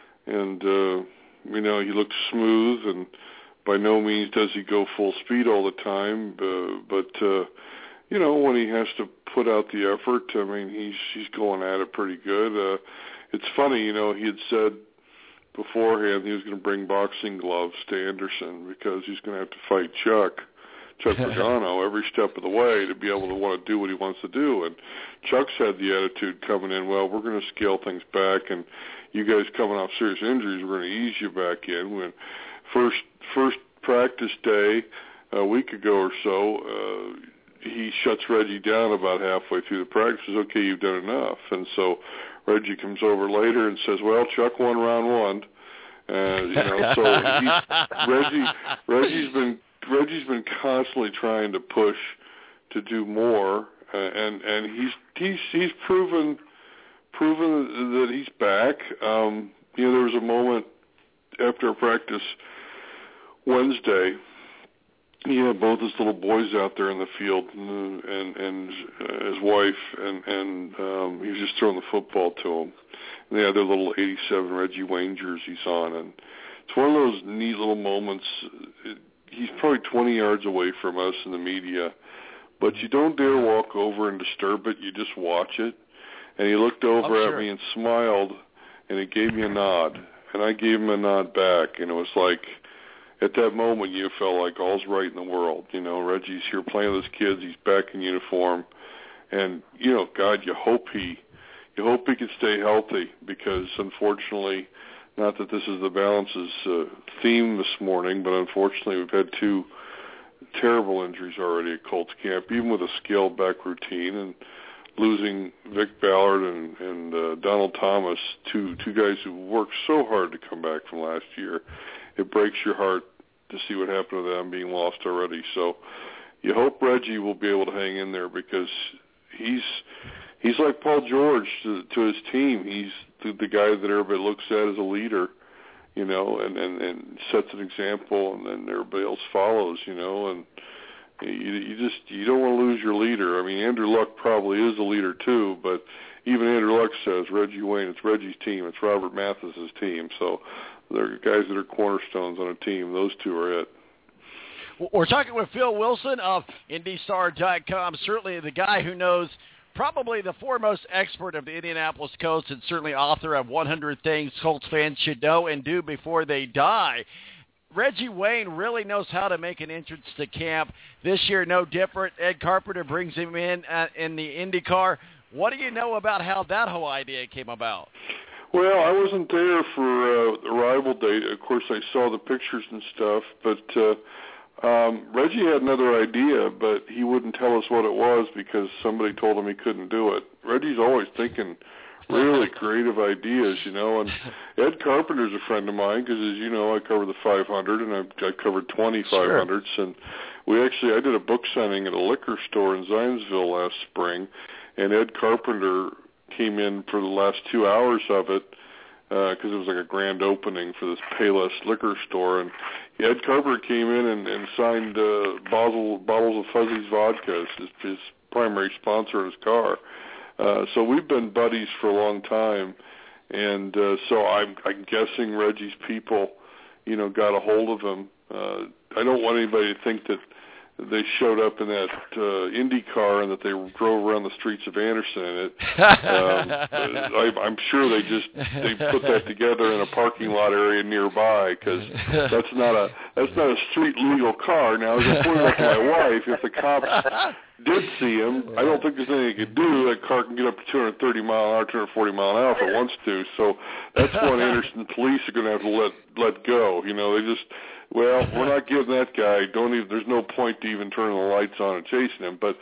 he looks smooth, and by no means does he go full speed all the time. But when he has to put out the effort, I mean, he's going at it pretty good. It's funny, he had said beforehand he was going to bring boxing gloves to Anderson because he's going to have to fight Chuck Pagano every step of the way to be able to want to do what he wants to do. And Chuck's had the attitude coming in, well, we're going to scale things back, and you guys coming off serious injuries, we're going to ease you back in. When first practice day a week ago or so, he shuts Reggie down about halfway through the practice, says, okay, you've done enough. And so Reggie comes over later and says, well, Chuck won round one. Reggie's been constantly trying to push to do more, and he's proven that he's back. There was a moment after practice Wednesday. He had both his little boys out there in the field, and his wife, and he was just throwing the football to them. And they had their little '87 Reggie Wayne jerseys on, and it's one of those neat little moments. He's probably 20 yards away from us in the media, but you don't dare walk over and disturb it. You just watch it. And he looked over at me and smiled, and he gave me a nod. And I gave him a nod back. And it was like, at that moment, you felt like all's right in the world. Reggie's here playing with his kids. He's back in uniform. And, God, you hope he can stay healthy, because unfortunately, not that this is the Balances theme this morning, but unfortunately we've had two terrible injuries already at Colts camp, even with a scaled-back routine. And losing Vic Ballard and Donald Thomas, two guys who worked so hard to come back from last year. It breaks your heart to see what happened to them being lost already. So you hope Reggie will be able to hang in there, because he's like Paul George to his team. He's the guy that everybody looks at as a leader, and sets an example, and then everybody else follows, and you don't want to lose your leader. I mean, Andrew Luck probably is a leader too, but even Andrew Luck says Reggie Wayne, it's Reggie's team, it's Robert Mathis's team. So they're guys that are cornerstones on a team. Those two are it. We're talking with Phil Wilson of IndyStar.com, certainly the guy who knows probably the foremost expert of the Indianapolis Colts, and certainly author of 100 Things Colts Fans Should Know and Do Before They Die. Reggie Wayne really knows how to make an entrance to camp. This year, no different. Ed Carpenter brings him in the IndyCar. What do you know about how that whole idea came about? Well, I wasn't there for arrival day. Of course, I saw the pictures and stuff, but Reggie had another idea, but he wouldn't tell us what it was because somebody told him he couldn't do it. Reggie's always thinking really creative ideas, and Ed Carpenter's a friend of mine because, as you know, I cover the 500, and I covered 20 500s, and I did a book signing at a liquor store in Zionsville last spring, and Ed Carpenter came in for the last 2 hours of it because it was like a grand opening for this Payless liquor store, and Ed Carpenter came in and signed bottles of Fuzzy's vodka as his primary sponsor in his car. So we've been buddies for a long time, and so I'm guessing Reggie's people, got a hold of him. I don't want anybody to think that they showed up in that Indy car and that they drove around the streets of Anderson in it. I'm sure they put that together in a parking lot area nearby, because that's not a street legal car. Now, as I pointed out to my wife, if the cops did see him, I don't think there's anything he could do. That car can get up to 230 mile an hour, 240 mile an hour if it wants to. So that's one Anderson police are going to have to let go. They just, well, we're not giving that guy. There's no point to even turning the lights on and chasing him. But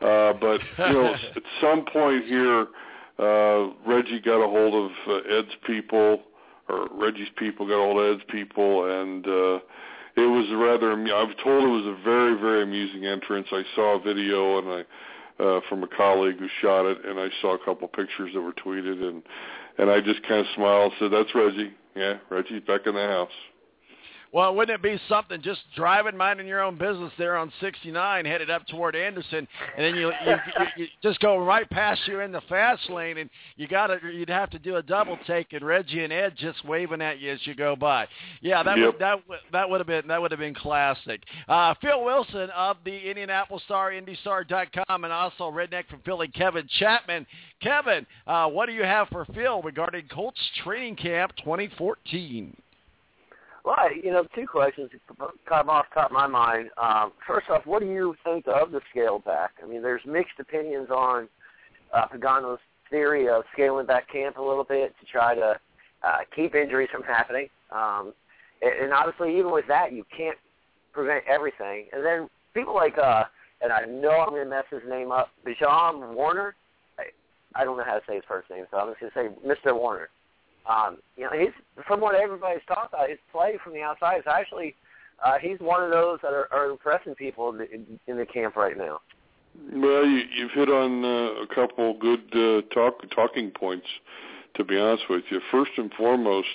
at some point here, Reggie got a hold of Ed's people, or Reggie's people got a hold of Ed's people, and it was I've told it was a very, very amusing entrance. I saw a video from a colleague who shot it, and I saw a couple pictures that were tweeted, and I just kind of smiled and said, "That's Reggie. Yeah, Reggie's back in the house." Well, wouldn't it be something just driving, minding your own business there on 69, headed up toward Anderson, and then you just go right past you in the fast lane, and you'd have to do a double take, and Reggie and Ed just waving at you as you go by. Yeah, that would have been classic. Phil Wilson of the Indianapolis Star, IndyStar.com, and also Redneck from Philly, Kevin Chapman. Kevin, what do you have for Phil regarding Colts Training Camp 2014? Well, two questions come off the top of my mind. First off, what do you think of the scale back? I mean, there's mixed opinions on Pagano's theory of scaling back camp a little bit to try to keep injuries from happening. And obviously, even with that, you can't prevent everything. And then people like, and I know I'm going to mess his name up, Bijan Warner. I don't know how to say his first name, so I'm just going to say Mr. Warner. He's, from what everybody's talked about, his play from the outside is actually, he's one of those that are impressing people in the camp right now. Well, you've hit on a couple good talking points, to be honest with you. First and foremost,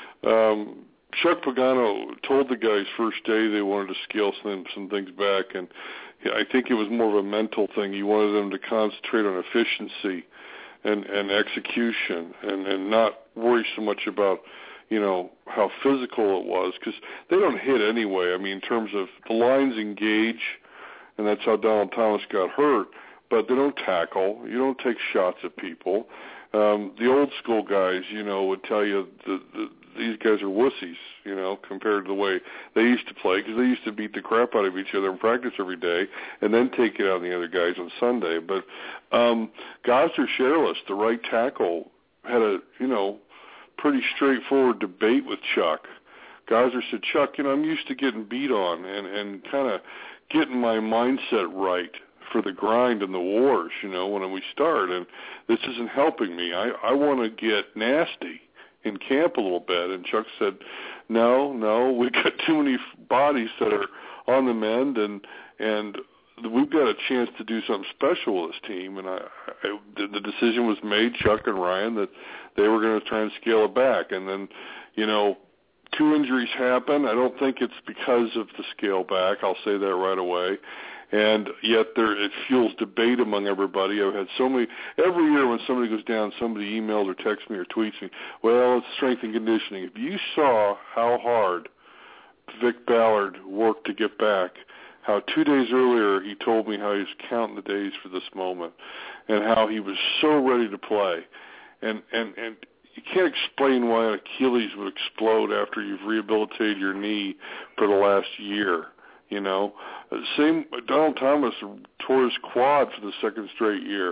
Chuck Pagano told the guys first day they wanted to scale some things back, and I think it was more of a mental thing. He wanted them to concentrate on efficiency and execution, and not worry so much about, how physical it was, because they don't hit anyway. I mean, in terms of the lines engage, and that's how Donald Thomas got hurt, but they don't tackle. You don't take shots at people. The old school guys, would tell you these guys are wussies, compared to the way they used to play, because they used to beat the crap out of each other in practice every day and then take it out on the other guys on Sunday. But Gosder Sherlis, the right tackle, had a, pretty straightforward debate with Chuck. Gosder said, "Chuck, I'm used to getting beat on and kind of getting my mindset right for the grind and the wars, when we start, and this isn't helping me. I want to get nasty in camp a little bit. And Chuck said, no, we've got too many bodies that are on the mend, and we've got a chance to do something special with this team. And the decision was made, Chuck and Ryan, that they were going to try and scale it back. And then, 2 injuries happen. I don't think it's because of the scale back. I'll say that right away. And yet it fuels debate among everybody. I've had so many, every year when somebody goes down, somebody emails or texts me or tweets me, well, it's strength and conditioning. If you saw how hard Vic Ballard worked to get back, how 2 days earlier he told me how he was counting the days for this moment and how he was so ready to play. And you can't explain why an Achilles would explode after you've rehabilitated your knee for the last year. Same. Donald Thomas tore his quad for the second straight year.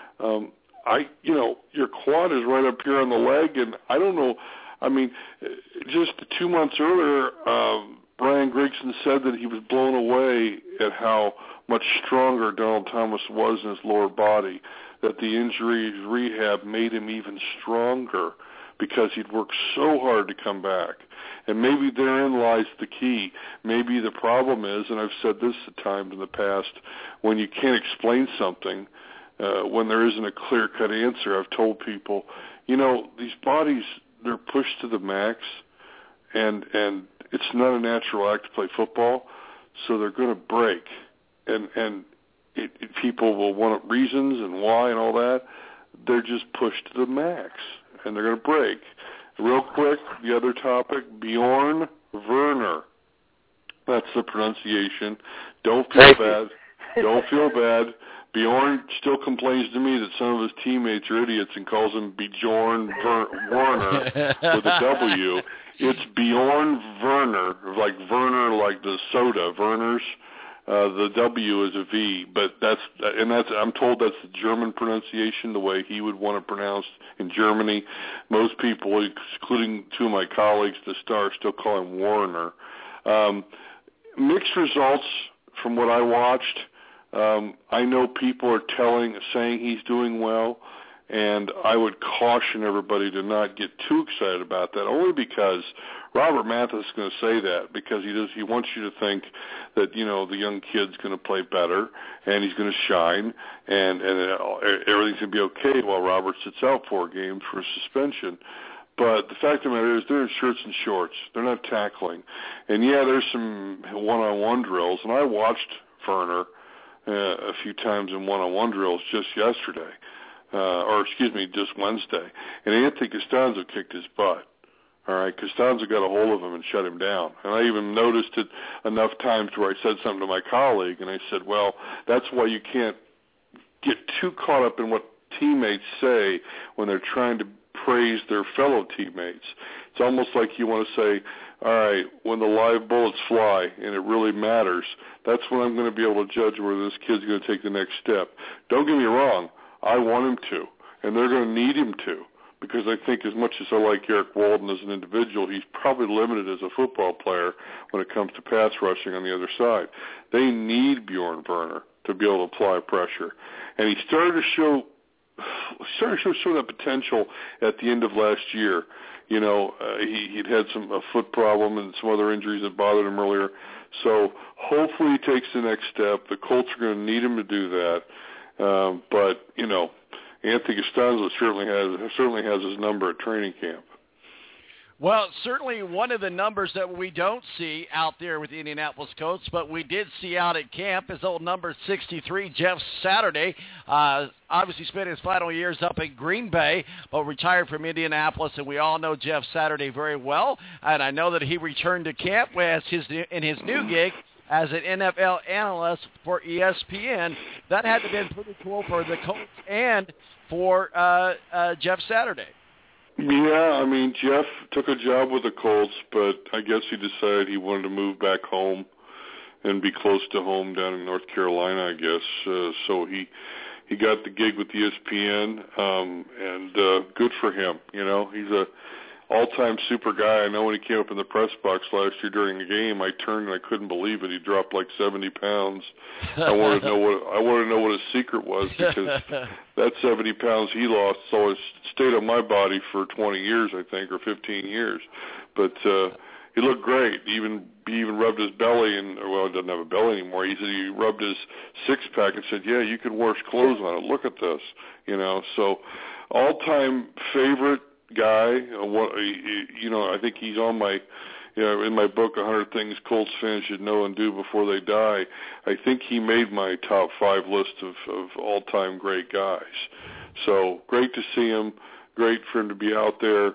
Your quad is right up here on the leg, and I don't know. I mean, just 2 months earlier, Brian Grigson said that he was blown away at how much stronger Donald Thomas was in his lower body, that the injury rehab made him even stronger because he'd worked so hard to come back. And maybe therein lies the key. Maybe the problem is, and I've said this at times in the past, when you can't explain something, when there isn't a clear-cut answer, I've told people, these bodies, they're pushed to the max, and it's not a natural act to play football, so they're going to break. And people will want reasons and why and all that. They're just pushed to the max, and they're going to break. Real quick, the other topic, Bjorn Werner. That's the pronunciation. Don't feel bad. Don't feel bad. Bjorn still complains to me that some of his teammates are idiots and calls him Bjorn Werner with a W. It's Bjorn Werner, like Werner, like the soda, Werner's. The W is a V, but that's I'm told that's the German pronunciation, the way he would want it pronounced in Germany. Most people, including 2 of my colleagues, the Star, still call him Warner. Mixed results from what I watched. I know people are saying he's doing well, and I would caution everybody to not get too excited about that, only because Robert Mathis is going to say that, because he wants you to think that, the young kid's going to play better and he's going to shine and everything's going to be okay while Robert sits out 4 games for suspension. But the fact of the matter is they're in shirts and shorts. They're not tackling. And, there's some one-on-one drills, and I watched Werner a few times in one-on-one drills just yesterday. Just Wednesday. And Anthony Costanzo kicked his butt. All right, Costanzo got a hold of him and shut him down. And I even noticed it enough times where I said something to my colleague, and I said, well, that's why you can't get too caught up in what teammates say when they're trying to praise their fellow teammates. It's almost like you want to say, all right, when the live bullets fly and it really matters, that's when I'm going to be able to judge whether this kid's going to take the next step. Don't get me wrong. I want him to, and they're going to need him to, because I think as much as I like Eric Walden as an individual, he's probably limited as a football player when it comes to pass rushing on the other side. They need Bjorn Werner to be able to apply pressure. And he started to show some of that potential at the end of last year. He'd had a foot problem and some other injuries that bothered him earlier. So hopefully he takes the next step. The Colts are going to need him to do that. But Anthony Costanzo certainly has his number at training camp. Well, certainly one of the numbers that we don't see out there with the Indianapolis Colts, but we did see out at camp, is old number 63, Jeff Saturday. Obviously spent his final years up in Green Bay, but retired from Indianapolis, and we all know Jeff Saturday very well. And I know that he returned to camp in his new gig as an NFL analyst for ESPN. That had to have been pretty cool for the Colts and for Jeff Saturday. Yeah, I mean, Jeff took a job with the Colts, but I guess he decided he wanted to move back home and be close to home down in North Carolina, I guess. So he got the gig with ESPN, and good for him. all-time super guy. I know when he came up in the press box last year during the game, I turned and I couldn't believe it. He dropped like 70 pounds. I wanted to know what his secret was, because that 70 pounds he lost always stayed on my body for 20 years, I think, or 15 years. But he looked great. He even rubbed his belly, and well, he doesn't have a belly anymore. He said he rubbed his six-pack and said, "Yeah, you can wash clothes on it. Look at this." So all-time favorite guy. I think he's on my, in my book, 100 Things Colts Fans Should Know and Do Before They Die. I think he made my top 5 list of all-time great guys. So great to see him. Great for him to be out there.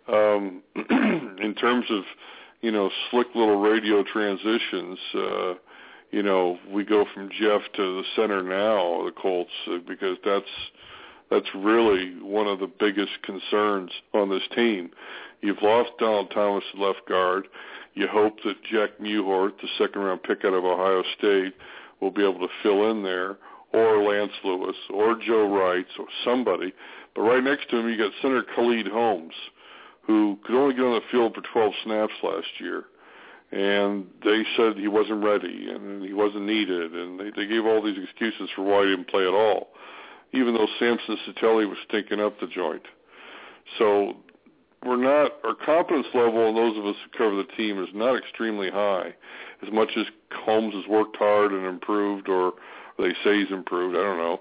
In terms of, slick little radio transitions, we go from Jeff to the center now, the Colts, because that's really one of the biggest concerns on this team. You've lost Donald Thomas, left guard. You hope that Jack Mewhort, the second-round pick out of Ohio State, will be able to fill in there, or Lance Lewis, or Joe Wright, or somebody. But right next to him, you got center Khalid Holmes, who could only get on the field for 12 snaps last year. And they said he wasn't ready, and he wasn't needed, and they gave all these excuses for why he didn't play at all, even though Samson Satelli was stinking up the joint. So our confidence level in those of us who cover the team is not extremely high, as much as Holmes has worked hard and improved, or they say he's improved, I don't know.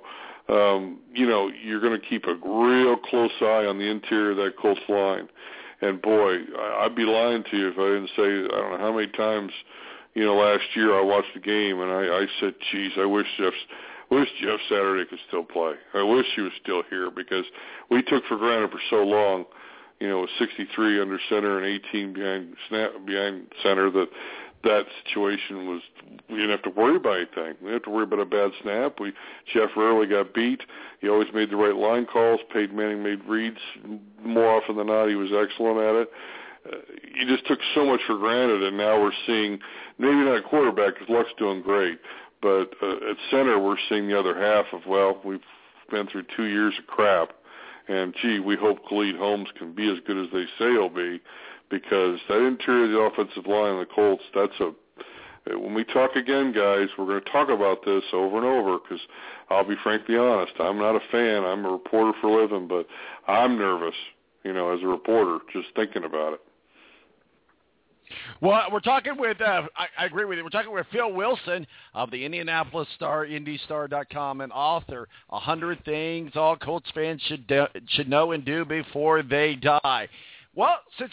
You're going to keep a real close eye on the interior of that Colts line. And boy, I'd be lying to you if I didn't say, I don't know how many times, last year I watched the game and I said, geez, I wish Jeff Saturday could still play. I wish he was still here, because we took for granted for so long, with 63 under center and 18 behind center, that situation was, we didn't have to worry about anything. We didn't have to worry about a bad snap. Jeff rarely got beat. He always made the right line calls. Peyton Manning made reads. More often than not, he was excellent at it. You just took so much for granted, and now we're seeing, maybe not a quarterback, because Luck's doing great, but at center we're seeing the other half of, we've been through 2 years of crap, and we hope Khalid Holmes can be as good as they say he'll be, because that interior of the offensive line of the Colts, when we talk again, guys, we're going to talk about this over and over, because I'll be frankly honest, I'm not a fan. I'm a reporter for a living, but I'm nervous, as a reporter, just thinking about it. Well, we're talking with, I agree with you, we're talking with Phil Wilson of the Indianapolis Star, IndyStar.com, and author, 100 Things All Colts Fans Should Know and Do Before They Die. Well, since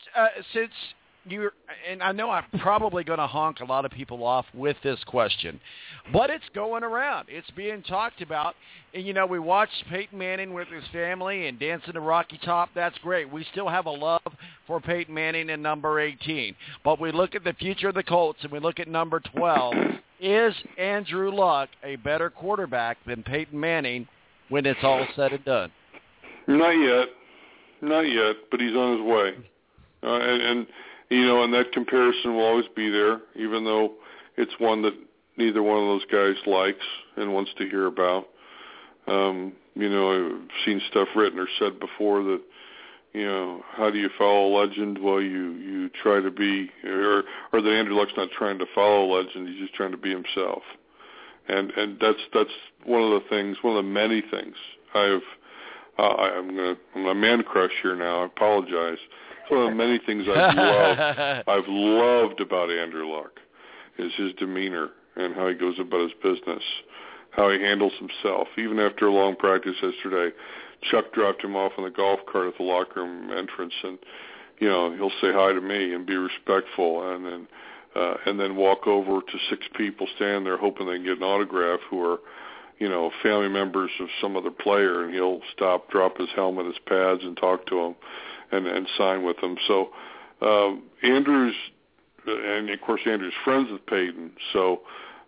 you're, and I know I'm probably going to honk a lot of people off with this question, but it's going around. It's being talked about. And, we watched Peyton Manning with his family and dancing to Rocky Top. That's great. We still have a love for Peyton Manning and number 18. But we look at the future of the Colts and we look at number 12. Is Andrew Luck a better quarterback than Peyton Manning when it's all said and done? Not yet, but he's on his way. And that comparison will always be there, even though it's one that neither one of those guys likes and wants to hear about. I've seen stuff written or said before that, how do you follow a legend? Well, you try to be, or that Andrew Luck's not trying to follow a legend, he's just trying to be himself. And that's one of the things, one of the many things I'm a man crush here now. I apologize. It's one of the many things I've loved about Andrew Luck is his demeanor and how he goes about his business, how he handles himself. Even after a long practice yesterday, Chuck dropped him off in the golf cart at the locker room entrance, and he'll say hi to me and be respectful, and then walk over to 6 people standing there hoping they can get an autograph who are family members of some other player, and he'll stop, drop his helmet, his pads, and talk to them and sign with them. So Andrew's, and of course Andrew's friends with Peyton. So,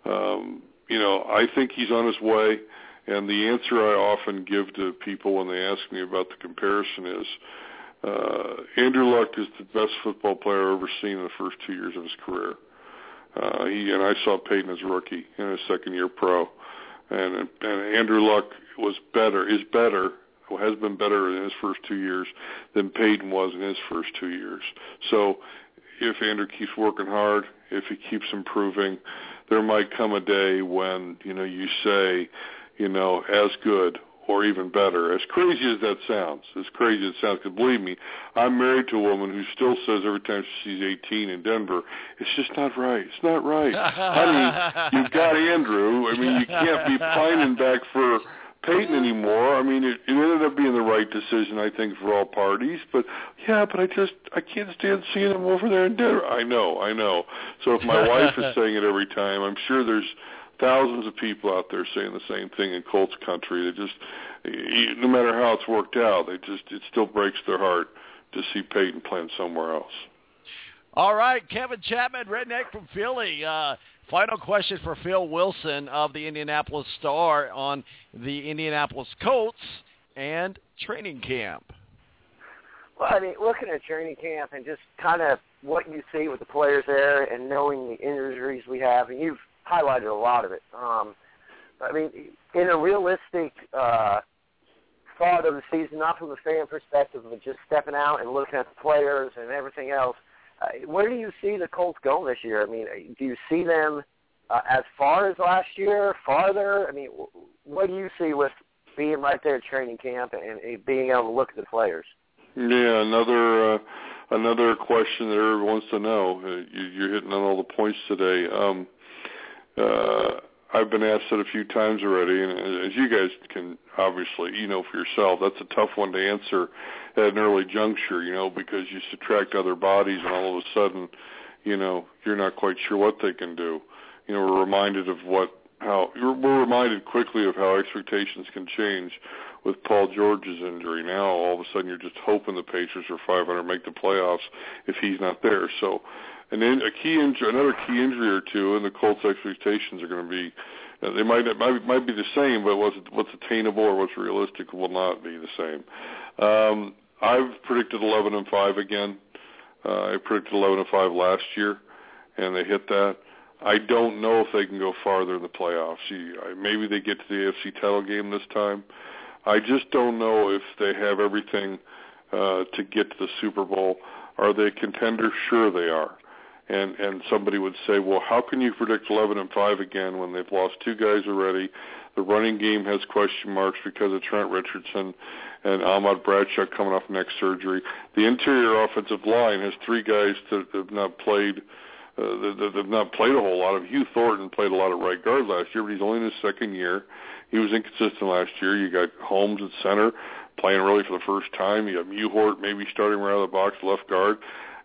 I think he's on his way. And the answer I often give to people when they ask me about the comparison is, Andrew Luck is the best football player I've ever seen in the first 2 years of his career. And I saw Peyton as a rookie in his second year pro. And Andrew Luck is better has been better in his first 2 years than Peyton was in his first 2 years. So if Andrew keeps working hard, if he keeps improving, there might come a day when, you say, as good or even better. As crazy as that sounds, because believe me, I'm married to a woman who still says every time she sees 18 in Denver, it's just not right. It's not right. Honey, you've got Andrew. I mean, you can't be pining back for Peyton anymore. I mean, it ended up being the right decision, I think, for all parties. But I can't stand seeing him over there in Denver. I know. So if my wife is saying it every time, I'm sure there's thousands of people out there saying the same thing in Colts country. They just, no matter how it's worked out, it still breaks their heart to see Peyton playing somewhere else. All right, Kevin Chapman, Redneck from Philly. Final question for Phil Wilson of the Indianapolis Star on the Indianapolis Colts and training camp. Well, I mean, looking at training camp and just kind of what you see with the players there and knowing the injuries we have, and you've highlighted a lot of it. I mean, in a realistic thought of the season, not from a fan perspective, but just stepping out and looking at the players and everything else, where do you see the Colts going this year? I mean, do you see them as far as last year, farther? I mean, what do you see with being right there at training camp and being able to look at the players? Yeah, another question that everyone wants to know. You're hitting on all the points today. I've been asked that a few times already, and as you guys can obviously, for yourself, that's a tough one to answer at an early juncture, because you subtract other bodies and all of a sudden, you're not quite sure what they can do. We're reminded quickly of how expectations can change with Paul George's injury. Now, all of a sudden, you're just hoping the Patriots are 500 make the playoffs if he's not there. So, and then another key injury or two, and the Colts' expectations are going to be, they might be the same, but what's attainable or what's realistic will not be the same. I've predicted 11-5 again. I predicted 11-5 last year, and they hit that. I don't know if they can go farther in the playoffs. Maybe they get to the AFC title game this time. I just don't know if they have everything to get to the Super Bowl. Are they a contender? Sure they are. And somebody would say, well, how can you predict 11-5 again when they've lost two guys already? The running game has question marks because of Trent Richardson and Ahmad Bradshaw coming off neck surgery. The interior offensive line has three guys that have not played that have not played a whole lot of. Hugh Thornton played a lot of right guard last year, but he's only in his second year. He was inconsistent last year. You got Holmes at center playing really for the first time. You got Mewhort maybe starting right out of the box, left guard.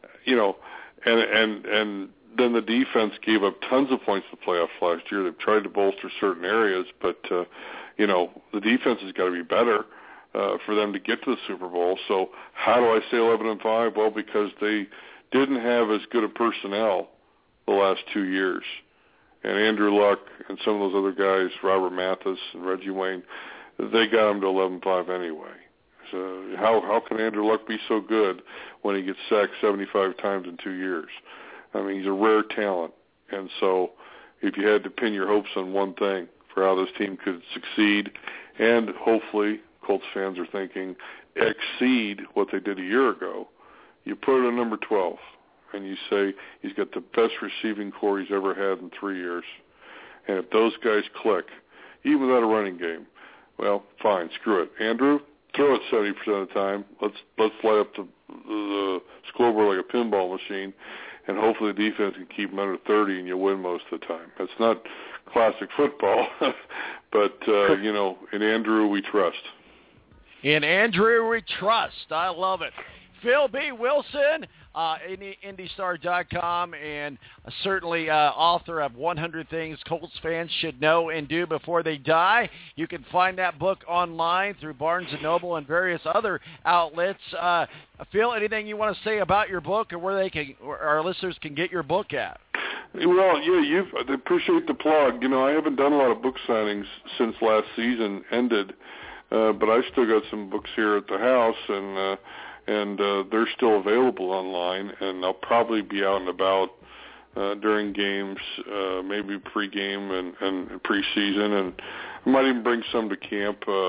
And then the defense gave up tons of points in the playoffs last year. They've tried to bolster certain areas, but the defense has got to be better for them to get to the Super Bowl. So how do I say 11-5? Well, because they didn't have as good a personnel the last 2 years. And Andrew Luck and some of those other guys, Robert Mathis and Reggie Wayne, they got them to 11-5 anyway. So how can Andrew Luck be so good when he gets sacked 75 times in 2 years? I mean, he's a rare talent. And so if you had to pin your hopes on one thing for how this team could succeed, and hopefully Colts fans are thinking exceed what they did a year ago, you put it at number 12, and you say he's got the best receiving core he's ever had in 3 years. And if those guys click, even without a running game, well, fine, screw it. Andrew, throw it 70% of the time. Let's light up the scoreboard like a pinball machine, and hopefully the defense can keep them under 30 and you'll win most of the time. That's not classic football, but, in Andrew we trust. In Andrew we trust. I love it. Phil B. Wilson, IndyStar.com, and certainly author of 100 Things Colts Fans Should Know and Do Before They Die. You can find that book online through Barnes & Noble and various other outlets. Phil, anything you want to say about your book or where our listeners can get your book at? Well, yeah, I appreciate the plug. I haven't done a lot of book signings since last season ended, but I've still got some books here at the house, and they're still available online, and I'll probably be out and about during games, maybe pregame and preseason, and I might even bring some to camp.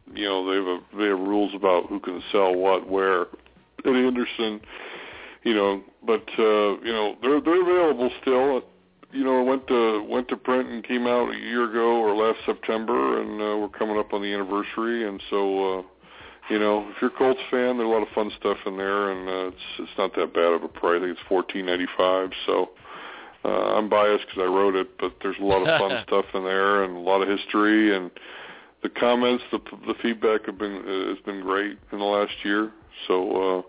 they have rules about who can sell what where at Anderson, but they're available still. It went to print and came out a year ago or last September, and we're coming up on the anniversary, and so if you're a Colts fan, there's a lot of fun stuff in there, and it's not that bad of a price. I think it's $14.95. So I'm biased because I wrote it, but there's a lot of fun stuff in there and a lot of history, and the comments, the feedback has been great in the last year. So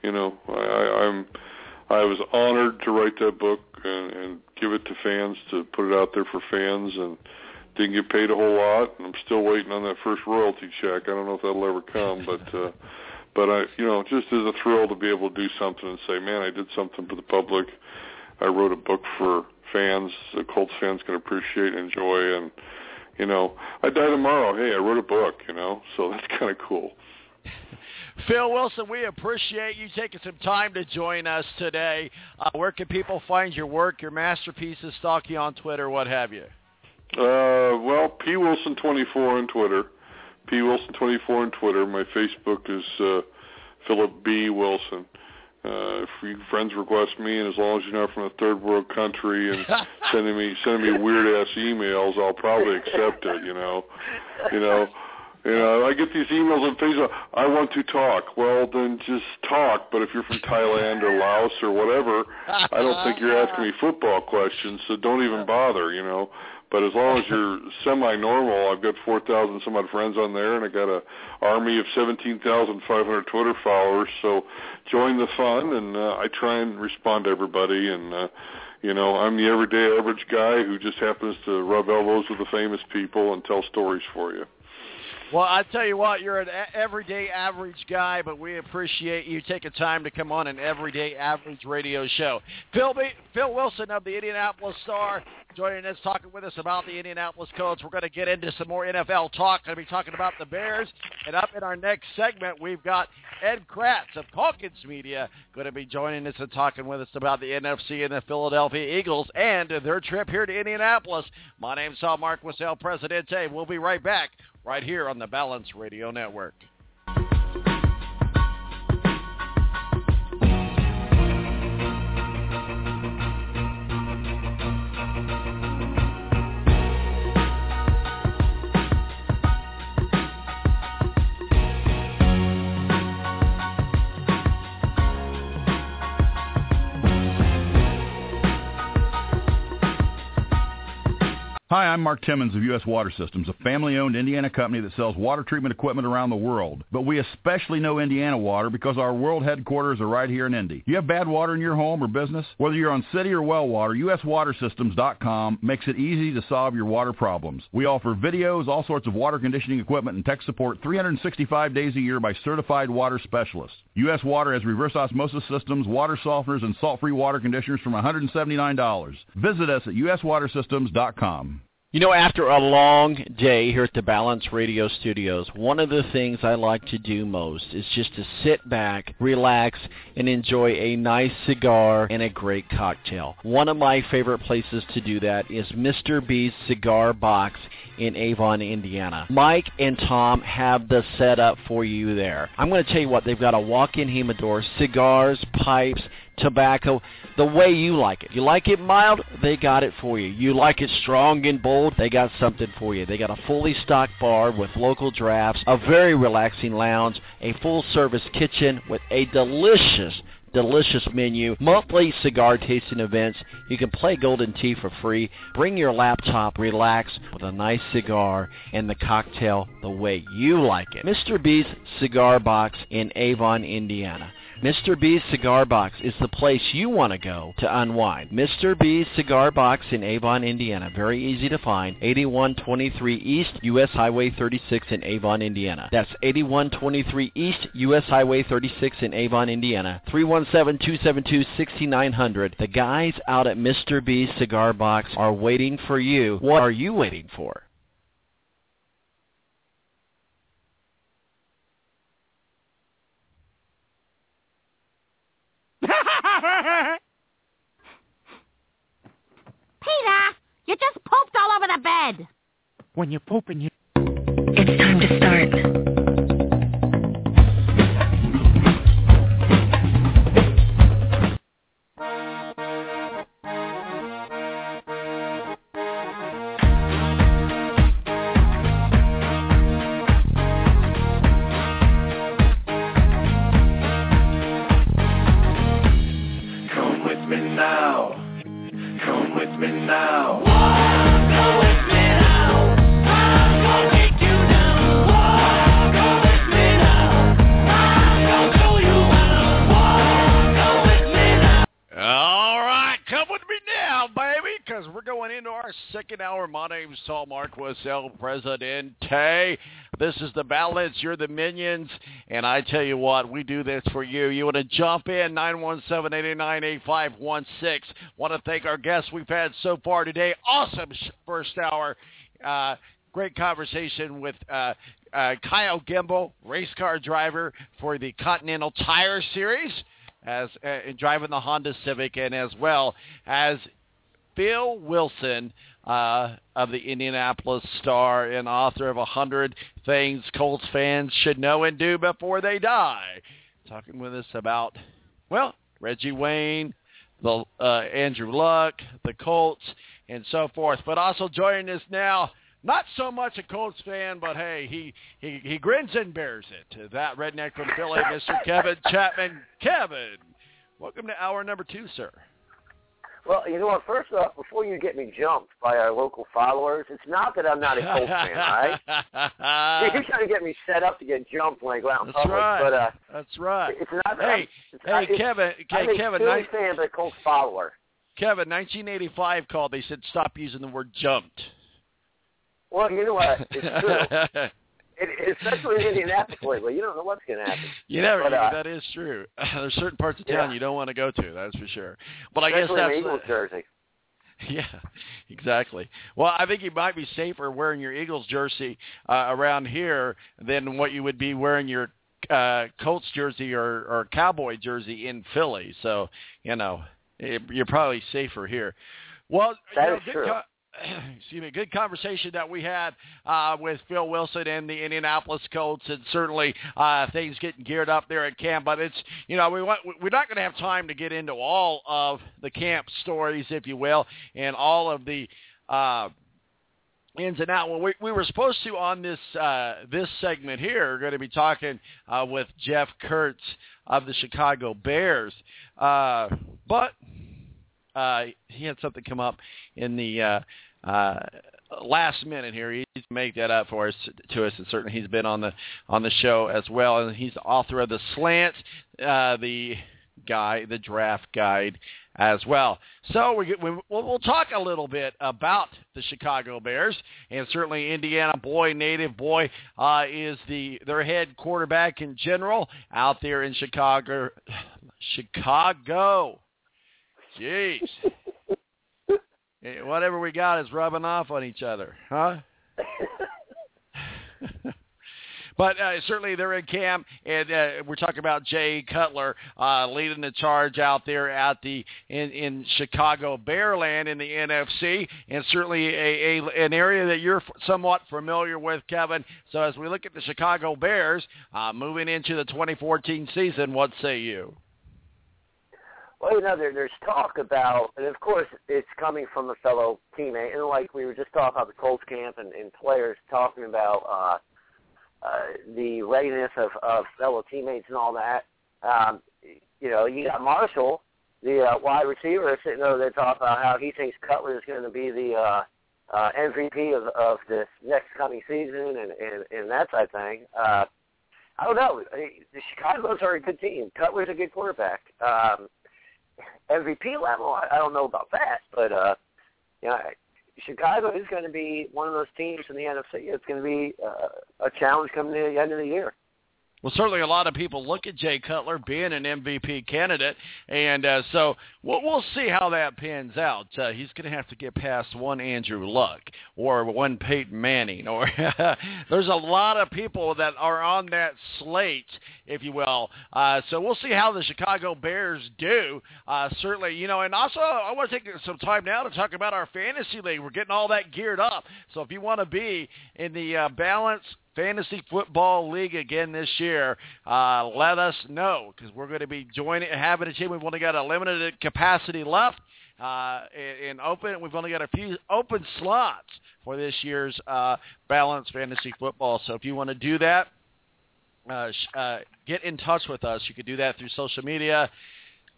I was honored to write that book and give it to fans, to put it out there for fans, and didn't get paid a whole lot, and I'm still waiting on that first royalty check. I don't know if that'll ever come, but I, just as a thrill to be able to do something and say, man, I did something for the public. I wrote a book for fans, the Colts fans can appreciate and enjoy, and, I die tomorrow. Hey, I wrote a book, so that's kind of cool. Phil Wilson, we appreciate you taking some time to join us today. Where can people find your work, your masterpieces, stalk you on Twitter, what have you? Well, P. Wilson24 on Twitter. P. Wilson24 on Twitter. My Facebook is Philip B. Wilson. If your friends request me, and as long as you're not from a third world country and sending me weird ass emails, I'll probably accept it. I get these emails on Facebook. I want to talk. Well, then just talk. But if you're from Thailand or Laos or whatever, I don't think you're asking me football questions. So don't even bother. But as long as you're semi-normal, I've got 4,000 some odd friends on there, and I got an army of 17,500 Twitter followers. So join the fun, and I try and respond to everybody. And I'm the everyday average guy who just happens to rub elbows with the famous people and tell stories for you. Well, I tell you what, you're an everyday average guy, but we appreciate you taking time to come on an everyday average radio show. Phil Wilson of the Indianapolis Star joining us, talking with us about the Indianapolis Colts. We're going to get into some more NFL talk. Going to be talking about the Bears. And up in our next segment, we've got Ed Kratz of Calkins Media going to be joining us and talking with us about the NFC and the Philadelphia Eagles and their trip here to Indianapolis. My name's Tom Marquis, El Presidente. We'll be right back right here on the Balance Radio Network. Hi, I'm Mark Timmons of U.S. Water Systems, a family-owned Indiana company that sells water treatment equipment around the world. But we especially know Indiana water because our world headquarters are right here in Indy. You have bad water in your home or business? Whether you're on city or well water, USWaterSystems.com makes it easy to solve your water problems. We offer videos, all sorts of water conditioning equipment, and tech support 365 days a year by certified water specialists. U.S. Water has reverse osmosis systems, water softeners, and salt-free water conditioners from $179. Visit us at USWaterSystems.com. After a long day here at the Balance Radio Studios, one of the things I like to do most is just to sit back, relax, and enjoy a nice cigar and a great cocktail. One of my favorite places to do that is Mr. B's Cigar Box in Avon, Indiana. Mike and Tom have the setup for you there. I'm going to tell you what, they've got a walk-in humidor, cigars, pipes, tobacco, the way you like it. You like it mild, they got it for you. You like it strong and bold, they got something for you. They got a fully stocked bar with local drafts, a very relaxing lounge, a full-service kitchen with a delicious menu, monthly cigar tasting events. You can play Golden Tee for free. Bring your laptop, relax with a nice cigar and the cocktail the way you like it. Mr. B's Cigar Box in Avon, Indiana. Mr. B's Cigar Box is the place you want to go to unwind. Mr. B's Cigar Box in Avon, Indiana. Very easy to find. 8123 East U.S. Highway 36 in Avon, Indiana. That's 8123 East U.S. Highway 36 in Avon, Indiana. 317-272-6900. The guys out at Mr. B's Cigar Box are waiting for you. What are you waiting for? Peter, you just pooped all over the bed. When you're pooping, It's time to start. with me now. Come with me now. Go with me now. I'm gonna take you down. Go with me now. I'm gonna show you how. Go with me now. All right, come with me now, baby, because we're going into our second hour. My name's Saul Marquez, El Presidente. This is the Balance. You're the Minions. And I tell you what, we do this for you. You want to jump in, 917-889-8516. Want to thank our guests we've had so far today. Awesome first hour. Great conversation with Kyle Gimbel, race car driver for the Continental Tire Series, as driving the Honda Civic, and as well as Phil Wilson of the Indianapolis Star and author of 100 Things Colts Fans Should Know and Do Before They Die. Talking with us about, well, Reggie Wayne, the Andrew Luck, the Colts, and so forth. But also joining us now, not so much a Colts fan, but hey, he grins and bears it. That redneck from Philly, Mr. Kevin Chapman. Kevin, welcome to hour number 2, sir. Well, you know what? First off, before you get me jumped by our local followers, it's not that I'm not a Colts fan, all right? You're trying to get me set up to get jumped when I go out in public. Right. But, that's right. It's not that Kevin, I'm a Philly fan, but a Colts follower. Kevin, 1985 called. They said stop using the word jumped. Well, you know what? It's true. Especially in Indianapolis lately. You don't know what's going to happen. You never. That is true. There's certain parts of town you don't want to go to. That's for sure. But I guess that's an Eagles jersey. Yeah, exactly. Well, I think you might be safer wearing your Eagles jersey around here than what you would be wearing your Colts jersey or Cowboy jersey in Philly. So, you're probably safer here. Well, that is true. Good conversation that we had with Phil Wilson and the Indianapolis Colts, and certainly things getting geared up there at camp. But it's, we're not going to have time to get into all of the camp stories, if you will, and all of the ins and outs. Well, we were supposed to, on this segment here, going to be talking with Jeff Kurtz of the Chicago Bears, but he had something come up in the last minute here. He's to make that up for us, and certainly he's been on the show as well, and he's the author of the Slants, the draft guide as well. So we'll talk a little bit about the Chicago Bears, and certainly Indiana native boy is their head quarterback in general out there in Chicago. Jeez. Whatever we got is rubbing off on each other, huh? But certainly they're in camp, and we're talking about Jay Cutler leading the charge out there in Chicago Bearland in the NFC, and certainly an area that you're somewhat familiar with, Kevin. So as we look at the Chicago Bears moving into the 2014 season, what say you? Well, there's talk about, and of course it's coming from a fellow teammate, and like we were just talking about the Colts camp and players talking about the readiness of fellow teammates and all that. You got Marshall, the wide receiver, sitting over there talking about how he thinks Cutler is going to be the MVP of this next coming season and that type of thing. I don't know. The Chicago's are a good team. Cutler's a good quarterback. MVP level, I don't know about that, but Chicago is going to be one of those teams in the NFC. It's going to be a challenge coming to the end of the year. Well, certainly a lot of people look at Jay Cutler being an MVP candidate, and so we'll see how that pans out. He's going to have to get past one Andrew Luck or one Peyton Manning, or there's a lot of people that are on that slate, if you will. So we'll see how the Chicago Bears do. Certainly, and also I want to take some time now to talk about our fantasy league. We're getting all that geared up. So if you want to be in the Balance Fantasy Football League again this year, let us know, because we're going to be having a team. We've only got a limited capacity left in open. We've only got a few open slots for this year's Balance Fantasy Football. So if you want to do that, get in touch with us. You can do that through social media.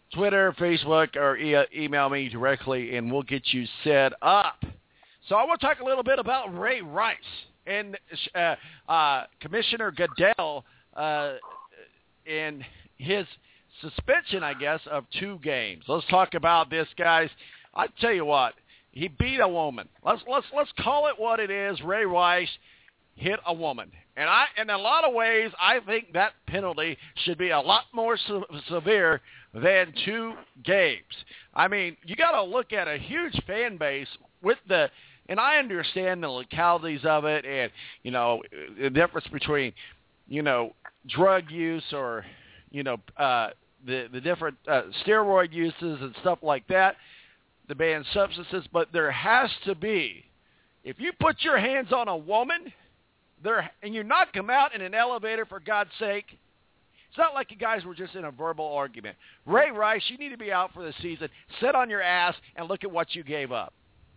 Twitter, Facebook, or email me directly, and we'll get you set up. So I want to talk a little bit about Ray Rice and Commissioner Goodell and his suspension, I guess, of 2 games. Let's talk about this, guys. I tell you what, he beat a woman. Let's call it what it is. Ray Rice hit a woman, and in a lot of ways, I think that penalty should be a lot more severe than 2 games. I mean, you got to look at a huge fan base with the. And I understand the legalities of it and, the difference between, drug use or, the different steroid uses and stuff like that, the banned substances. But there has to be, if you put your hands on a woman and you knock them out in an elevator, for God's sake, it's not like you guys were just in a verbal argument. Ray Rice, you need to be out for the season. Sit on your ass and look at what you gave up.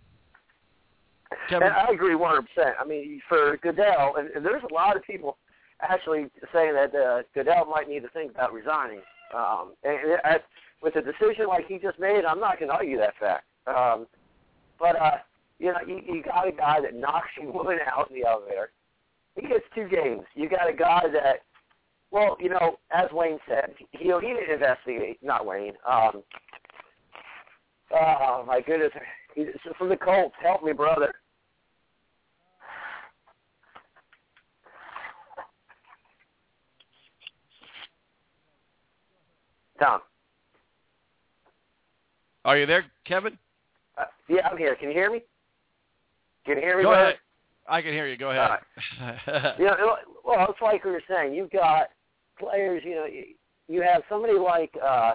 And I agree 100%. I mean, for Goodell, and there's a lot of people actually saying that Goodell might need to think about resigning. And with a decision like he just made, I'm not going to argue that fact. But you got a guy that knocks a woman out in the elevator. He gets 2 games. You got a guy that, well, as Wayne said, he didn't investigate. Not Wayne. Oh my goodness. He's from the Colts. Help me, brother. Tom. Are you there, Kevin? Yeah, I'm here. Can you hear me? Can you hear me? Go ahead. I can hear you. Go ahead. Well, it's like we were saying. You've got players. You have somebody like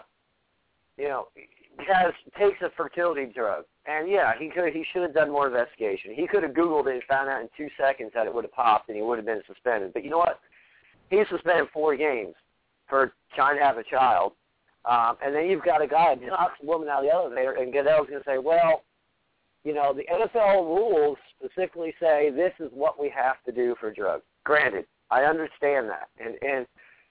takes a fertility drug, and he should have done more investigation. He could have Googled it and found out in 2 seconds that it would have popped, and he would have been suspended. But you know what? He's suspended 4 games for trying to have a child. And then you've got a guy who knocks a woman out of the elevator, and Goodell's going to say, well, the NFL rules specifically say this is what we have to do for drugs. Granted, I understand that. And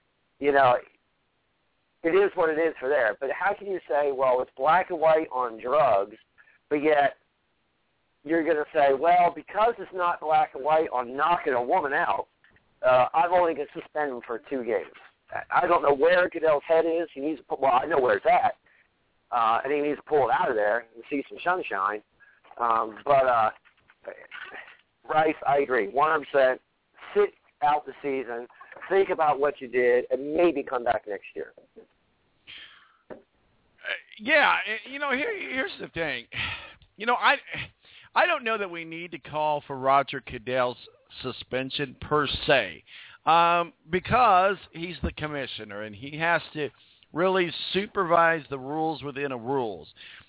it is what it is for there. But how can you say, well, it's black and white on drugs, but yet you're going to say, well, because it's not black and white on knocking a woman out, I'm only going to suspend him for 2 games. I don't know where Goodell's head is. He needs to I know where it's at. And he needs to pull it out of there and see some sunshine. But Rice, I agree, 100%. Sit out the season, think about what you did, and maybe come back next year. Here's the thing. I don't know that we need to call for Roger Goodell's suspension per se. Because he's the commissioner and he has to really supervise the rules within a rules.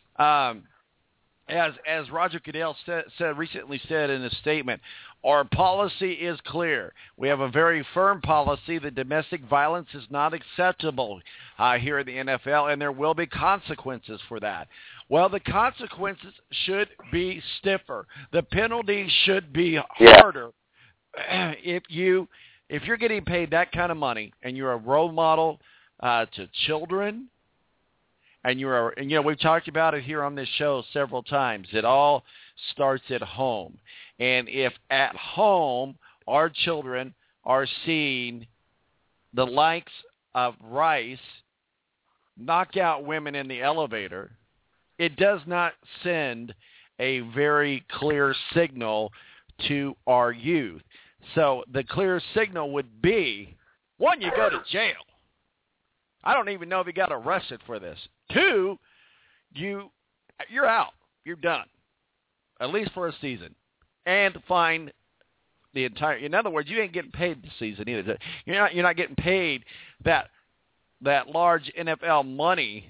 As Roger Goodell recently said in a statement, our policy is clear. We have a very firm policy that domestic violence is not acceptable here in the NFL, and there will be consequences for that. Well, the consequences should be stiffer. The penalty should be harder. If you're getting paid that kind of money and you're a role model to children, and we've talked about it here on this show several times, it all starts at home. And if at home our children are seeing the likes of Rice knock out women in the elevator, it does not send a very clear signal to our youth. So the clear signal would be, 1, you go to jail. I don't even know if you got arrested for this. 2, you're out. You're done, at least for a season, and fine the entire. In other words, you ain't getting paid this season either. You're not getting paid that large NFL money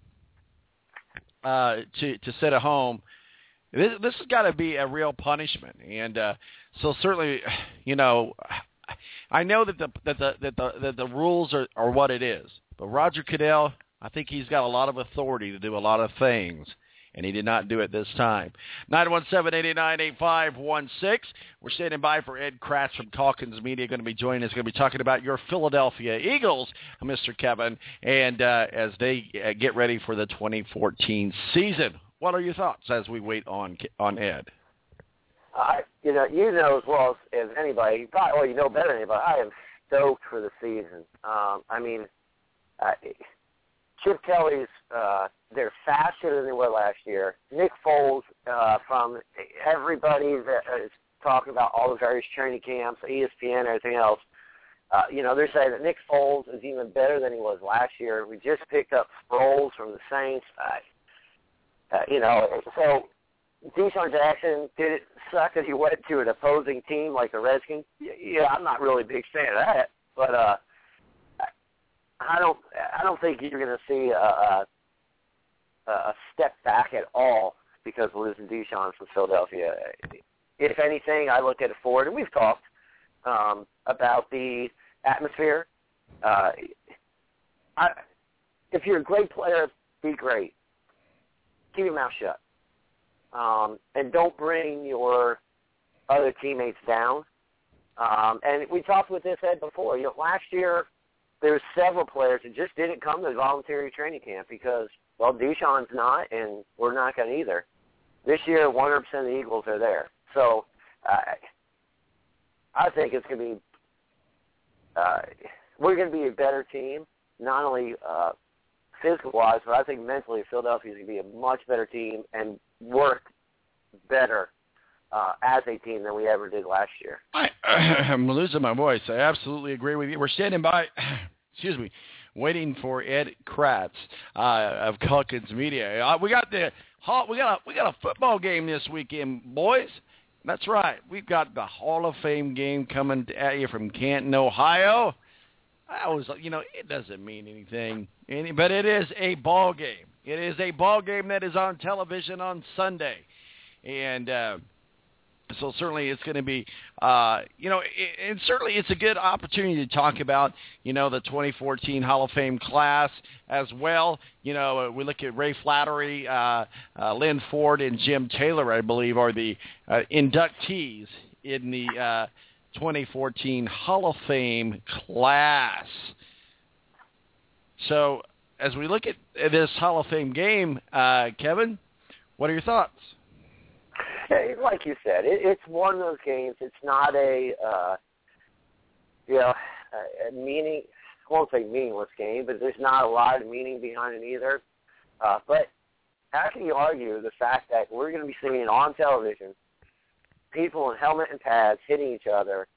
to sit at home. This has got to be a real punishment, and so certainly, I know that the rules are what it is. But Roger Goodell, I think he's got a lot of authority to do a lot of things, and he did not do it this time. 917-889-8516. We're standing by for Ed Kratz from Calkins Media, going to be joining us, going to be talking about your Philadelphia Eagles, Mr. Kevin, and as they get ready for the 2014 season. What are your thoughts as we wait on Ed? You know as well as anybody, probably, you know better than anybody, I am stoked for the season. Chip Kelly's, they're faster than they were last year. Nick Foles, from everybody that is talking about all the various training camps, ESPN, and everything else, they're saying that Nick Foles is even better than he was last year. We just picked up Sproles from the Saints. So Deshaun Jackson, did it suck that he went to an opposing team like the Redskins? Yeah, I'm not really a big fan of that, but I don't think you're going to see a step back at all because of losing Deshaun from Philadelphia. If anything, I look at it forward, and we've talked about the atmosphere. If you're a great player, be great. Keep your mouth shut. And don't bring your other teammates down. And we talked with this, Ed, before. Last year there were several players that just didn't come to the voluntary training camp because, well, Deshaun's not, and we're not going to either. This year, 100% of the Eagles are there. So I think it's going to be we're going to be a better team, not only physical-wise, but I think mentally Philadelphia is going to be a much better team and work better as a team than we ever did last year. I'm losing my voice. I absolutely agree with you. We're standing by, waiting for Ed Kratz of Calkins Media. We got a football game this weekend, boys. That's right. We've got the Hall of Fame game coming at you from Canton, Ohio. It doesn't mean anything, but it is a ball game. It is a ball game that is on television on Sunday, and so certainly it's going to be, and certainly it's a good opportunity to talk about, the 2014 Hall of Fame class as well. We look at Ray Flattery, Lynn Ford, and Jim Taylor, I believe, are the inductees in the 2014 Hall of Fame class. So as we look at this Hall of Fame game, Kevin, what are your thoughts? Like you said, it's one of those games. It's not a meaning. I won't say meaningless game, but there's not a lot of meaning behind it either. But how can you argue the fact that we're going to be seeing on television people in helmet and pads hitting each other?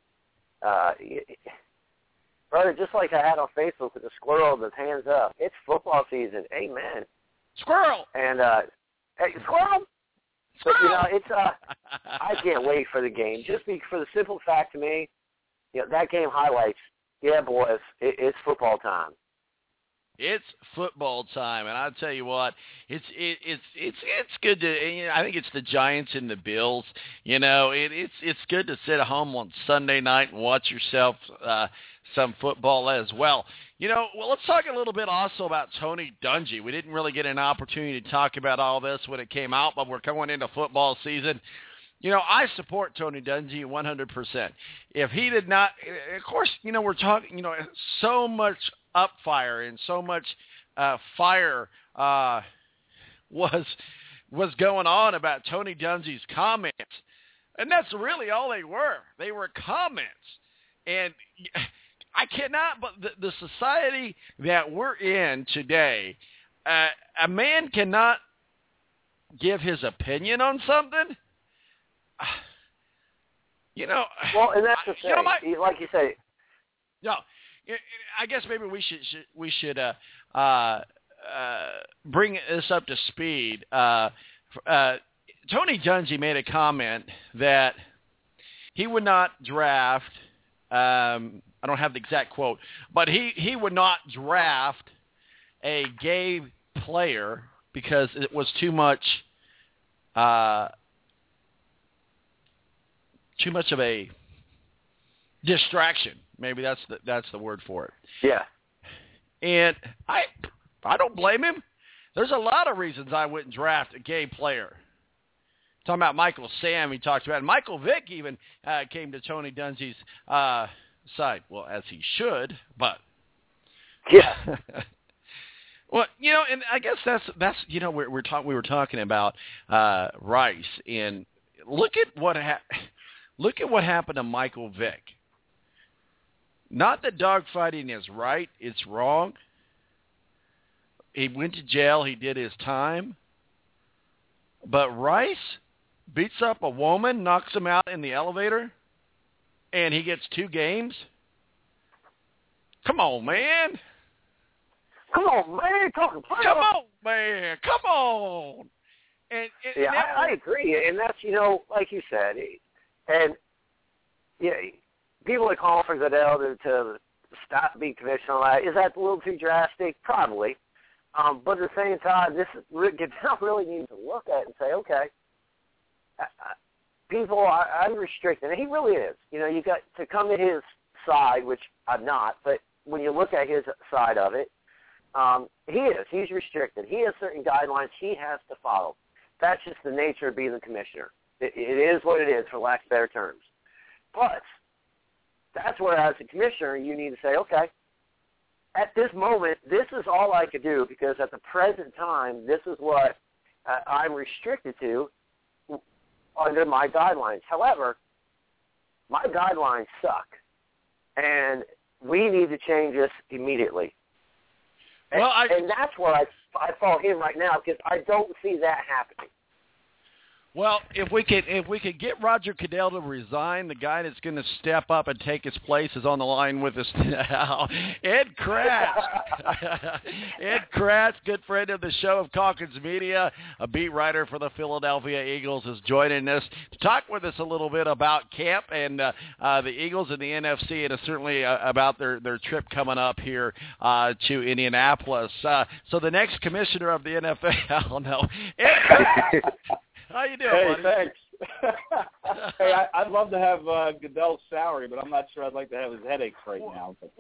Brother, just like I had on Facebook with the squirrel with his hands up. It's football season. Amen. Squirrel! And, hey, squirrel! But, it's I can't wait for the game. Just for the simple fact to me, that game highlights, boys, it's football time. It's football time, and I'll tell you what, it's good to. I think it's the Giants and the Bills. It's good to sit at home on Sunday night and watch yourself some football as well. Well, let's talk a little bit also about Tony Dungy. We didn't really get an opportunity to talk about all this when it came out, but we're going into football season. I support Tony Dungy 100%. If he did not, of course, we're talking, so much upfire and so much fire was going on about Tony Dungy's comments. And that's really all they were. They were comments. And I cannot, but the society that we're in today, a man cannot give his opinion on something. Well, and that's the thing. Like you say. No, I guess maybe we should bring this up to speed. Tony Dungy made a comment that he would not draft. I don't have the exact quote, but he would not draft a gay player because it was too much of a distraction. Maybe that's the word for it. Yeah. And I don't blame him. There's a lot of reasons I wouldn't draft a gay player. Talking about Michael Sam, he talked about. And Michael Vick even came to Tony Dungy's side. Well, as he should, but yeah. Well, and I guess that's we were talking about Rice, and look at what happened to Michael Vick. Not that dogfighting is right; it's wrong. He went to jail. He did his time. But Rice beats up a woman, knocks him out in the elevator, and he gets 2 games? Come on, man. Come on, man. Come on, man. Come on. And I agree. And that's, like you said, and people are calling for Goodell to stop being commissioner. Is that a little too drastic? Probably. But at the same time, Goodell really needs to look at it and say, okay, people, I'm restricted. And he really is. You got to come to his side, which I'm not, but when you look at his side of it, he is. He's restricted. He has certain guidelines he has to follow. That's just the nature of being the commissioner. It is what it is, for lack of better terms. But that's where, as a commissioner, you need to say, okay, at this moment, this is all I could do because at the present time, this is what I'm restricted to under my guidelines. However, my guidelines suck, and we need to change this immediately. Well, and that's where I follow him right now because I don't see that happening. Well, if we could get Roger Goodell to resign, the guy that's going to step up and take his place is on the line with us now. Ed Kratz. Ed Kratz, good friend of the show of Calkins Media, a beat writer for the Philadelphia Eagles, is joining us to talk with us a little bit about camp and the Eagles and the NFC, and certainly about their trip coming up here to Indianapolis. So the next commissioner of the NFL, no. Ed, how you doing, buddy? Thanks. Hey, I'd love to have Goodell's salary, but I'm not sure I'd like to have his headaches right now. But,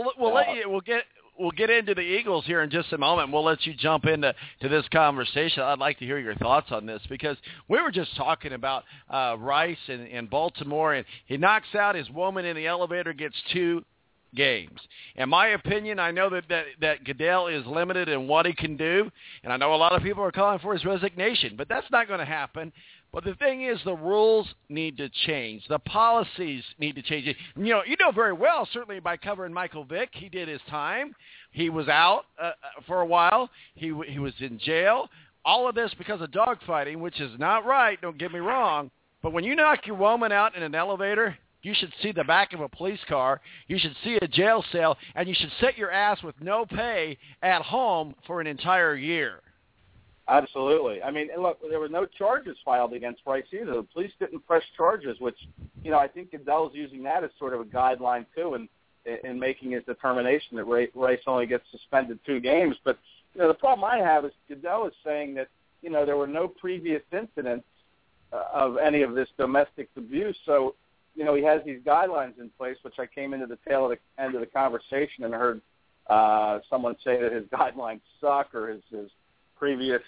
we'll get into the Eagles here in just a moment. We'll let you jump into this conversation. I'd like to hear your thoughts on this because we were just talking about Rice in Baltimore, and he knocks out his woman in the elevator, gets 2 games. In my opinion, I know that Goodell is limited in what he can do, and I know a lot of people are calling for his resignation, but that's not going to happen. But the thing is, the rules need to change. The policies need to change. You know very well, certainly by covering Michael Vick, he did his time. He was out for a while. He was in jail. All of this because of dogfighting, which is not right, don't get me wrong. But when you knock your woman out in an elevator, you should see the back of a police car, you should see a jail cell, and you should sit your ass with no pay at home for an entire year. Absolutely. I mean, look, there were no charges filed against Rice either. The police didn't press charges, which, I think Goodell's using that as sort of a guideline, too, in making his determination that Rice only gets suspended 2 games. But, the problem I have is Goodell is saying that, there were no previous incidents of any of this domestic abuse, so he has these guidelines in place, which I came into the tail end of the conversation and heard someone say that his guidelines suck or his previous,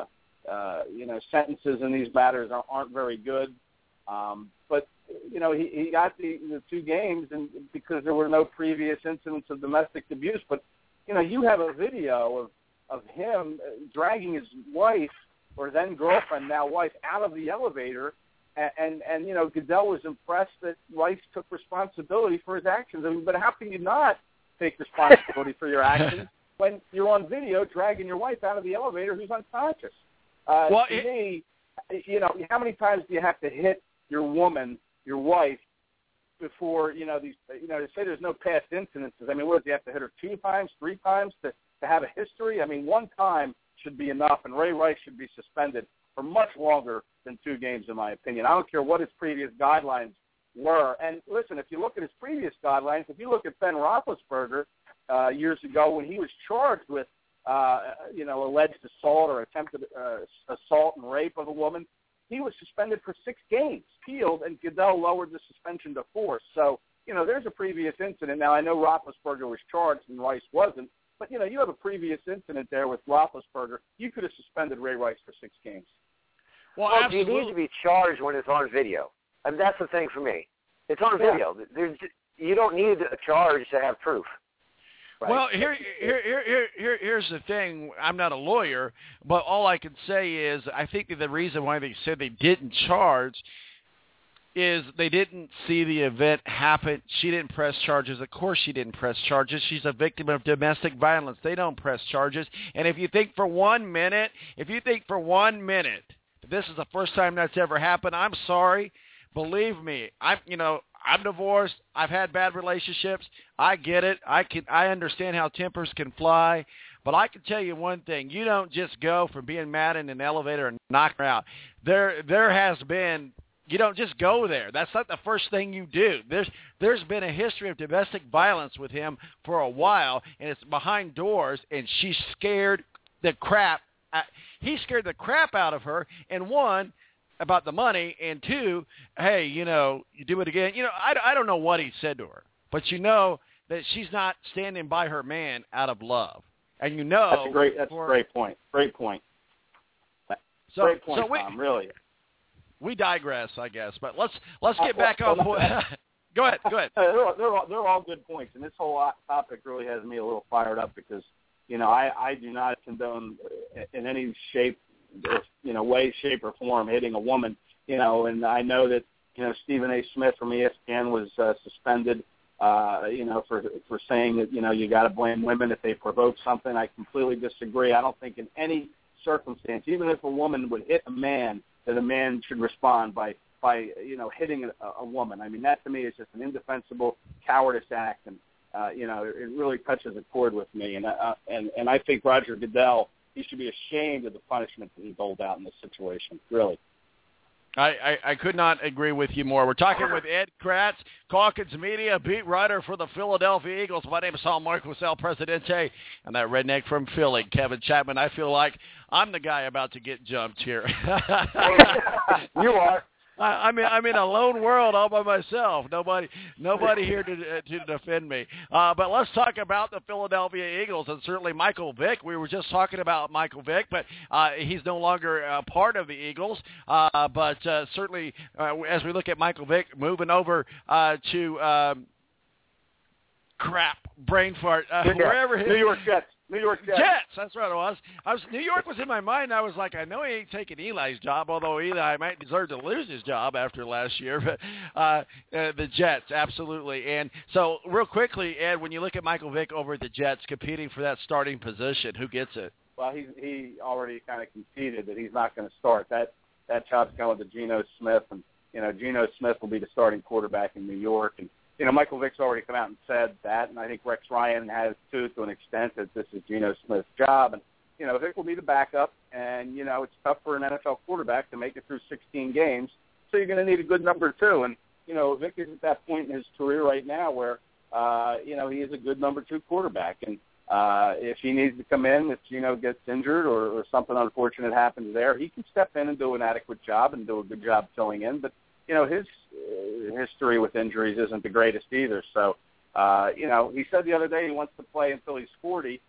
sentences in these matters aren't very good. But he got the 2 games and because there were no previous incidents of domestic abuse. But, you have a video of him dragging his wife or then girlfriend, now wife, out of the elevator. And Goodell was impressed that Rice took responsibility for his actions. I mean, but how can you not take responsibility for your actions when you're on video dragging your wife out of the elevator who's unconscious? To me, how many times do you have to hit your woman, your wife, before, they say there's no past incidences. I mean, what, do you have to hit her 2 times, 3 times to have a history? I mean, 1 time should be enough, and Ray Rice should be suspended for much longer than 2 games, in my opinion. I don't care what his previous guidelines were. And listen, if you look at his previous guidelines, if you look at Ben Roethlisberger years ago when he was charged with, alleged assault or attempted assault and rape of a woman, he was suspended for 6 games, peeled, and Goodell lowered the suspension to 4. So, there's a previous incident. Now, I know Roethlisberger was charged and Rice wasn't, But, you have a previous incident there with Roethlisberger. You could have suspended Ray Rice for 6 games. Well, you need to be charged when it's on video. I mean, that's the thing for me. It's on video. You don't need a charge to have proof. Right? Well, here's the thing. I'm not a lawyer, but all I can say is I think that the reason why they said they didn't charge is they didn't see the event happen. She didn't press charges. Of course she didn't press charges. She's a victim of domestic violence. They don't press charges. And if you think for 1 minute, this is the first time that's ever happened, I'm sorry. Believe me, I'm divorced. I've had bad relationships. I get it. I understand how tempers can fly. But I can tell you one thing. You don't just go from being mad in an elevator and knock her out. There has been, you don't just go there. That's not the first thing you do. There's been a history of domestic violence with him for a while, and it's behind doors, and she scared the crap. He scared the crap out of her, and one, about the money, and two, hey, you do it again. I don't know what he said to her, but that she's not standing by her man out of love. And that's a great point. Great point. Great point, Tom, really. We digress, I guess, but let's get back on point. Go ahead. They're all good points, and this whole topic really has me a little fired up because, I do not condone in any shape, way, shape, or form hitting a woman, and I know that, Stephen A. Smith from ESPN was suspended, for saying that, you got to blame women if they provoke something. I completely disagree. I don't think in any circumstance, even if a woman would hit a man, that a man should respond by hitting a woman. I mean, that to me is just an indefensible cowardice act, and it really touches a chord with me. And I think Roger Goodell, he should be ashamed of the punishment that he doled out in this situation. Really. I could not agree with you more. We're talking with Ed Kracz, Calkins Media, beat writer for the Philadelphia Eagles. My name is Tom Marquis, El Presidente, and that redneck from Philly, Kevin Chapman. I feel like I'm the guy about to get jumped here. You are. I'm in a lone world all by myself. Nobody here to defend me. But let's talk about the Philadelphia Eagles and certainly Michael Vick. We were just talking about Michael Vick, but he's no longer part of the Eagles. But certainly, as we look at Michael Vick moving over to brain fart, wherever New York Jets. That's right, it was. New York was in my mind. I was like, I know he ain't taking Eli's job, although Eli might deserve to lose his job after last year. But the Jets, absolutely. And so, real quickly, Ed, when you look at Michael Vick over at the Jets competing for that starting position, who gets it? Well, he already kind of conceded that he's not going to start. That job's going to Geno Smith, and Geno Smith will be the starting quarterback in New York, and Michael Vick's already come out and said that, and I think Rex Ryan has too, to an extent, that this is Geno Smith's job. And, Vick will be the backup, and, it's tough for an NFL quarterback to make it through 16 games, so you're going to need a good number two. And, Vick is at that point in his career right now where, he is a good number two quarterback. And if he needs to come in, if Geno gets injured or something unfortunate happens there, he can step in and do an adequate job and do a good job filling in. But, his history with injuries isn't the greatest either. So, he said the other day he wants to play until he's 40.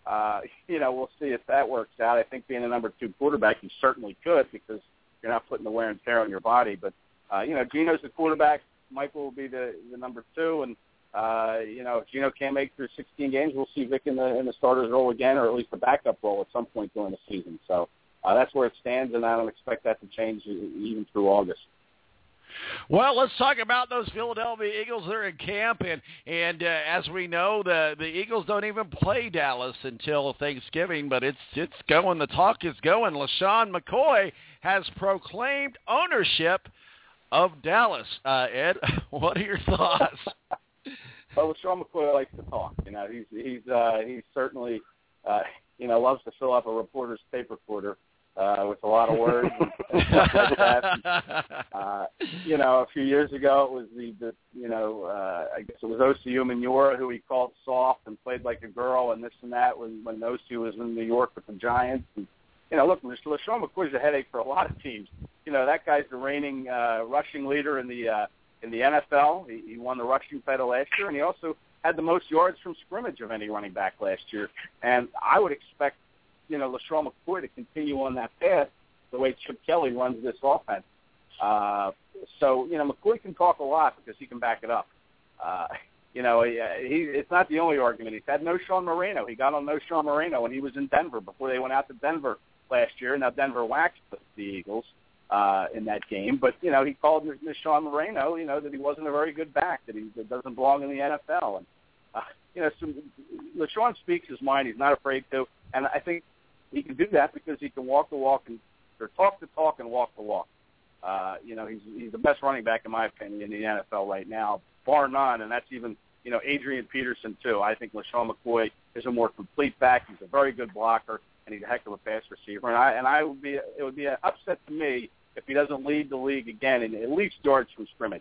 We'll see if that works out. I think being a number two quarterback, you certainly could because you're not putting the wear and tear on your body. But, Geno's the quarterback. Michael will be the number two. And, if Geno can't make it through 16 games, we'll see Vick in the starter's role again, or at least the backup role at some point during the season. So that's where it stands, and I don't expect that to change even through August. Well, let's talk about those Philadelphia Eagles. They're in camp, and as we know, the Eagles don't even play Dallas until Thanksgiving, but it's going. The talk is going. LaShawn McCoy has proclaimed ownership of Dallas. Ed, what are your thoughts? Well, LaShawn McCoy likes to talk. He's certainly loves to fill up a reporter's tape recorder with a lot of words and stuff like that. And, a few years ago, it was I guess it was Osi Umenyiora who he called soft and played like a girl and this and that when Osi was in New York with the Giants. And, look, LaShawn McCoy's a headache for a lot of teams. That guy's the reigning rushing leader in the NFL. He won the rushing title last year, and he also had the most yards from scrimmage of any running back last year. And I would expect, LaShawn McCoy to continue on that path the way Chip Kelly runs this offense. So, McCoy can talk a lot because he can back it up. It's not the only argument. He's had Knowshon Moreno. He got on Knowshon Moreno when he was in Denver before they went out to Denver last year. Now, Denver waxed the Eagles in that game. But, he called Knowshon Moreno, that he wasn't a very good back, that he doesn't belong in the NFL. And, so LaShawn speaks his mind. He's not afraid to. And I think he can do that because he can walk the walk or talk the talk and walk the walk. He's the best running back, in my opinion, in the NFL right now, bar none, and that's even, Adrian Peterson, too. I think LaShawn McCoy is a more complete back. He's a very good blocker, and he's a heck of a pass receiver. It would be an upset to me if he doesn't lead the league again in at least yards from scrimmage.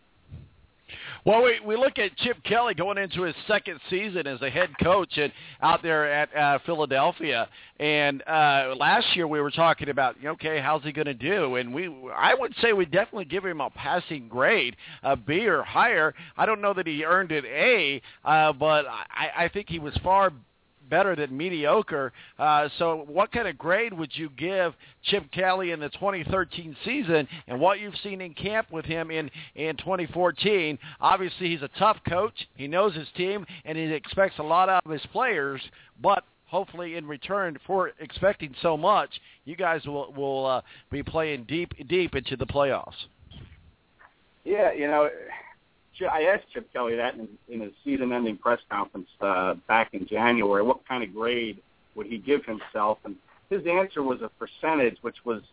Well, we look at Chip Kelly going into his second season as a head coach out there at Philadelphia. And last year we were talking about, okay, how's he going to do? And I would say we definitely give him a passing grade, a B or higher. I don't know that he earned an A, but I think he was far better than mediocre. So what kind of grade would you give Chip Kelly in the 2013 season and what you've seen in camp with him in 2014? Obviously, he's a tough coach. He knows his team, and he expects a lot out of his players, but hopefully in return for expecting so much, you guys will be playing deep into the playoffs. Yeah, I asked Chip Kelly that in his season-ending press conference back in January. What kind of grade would he give himself? And his answer was a percentage, which was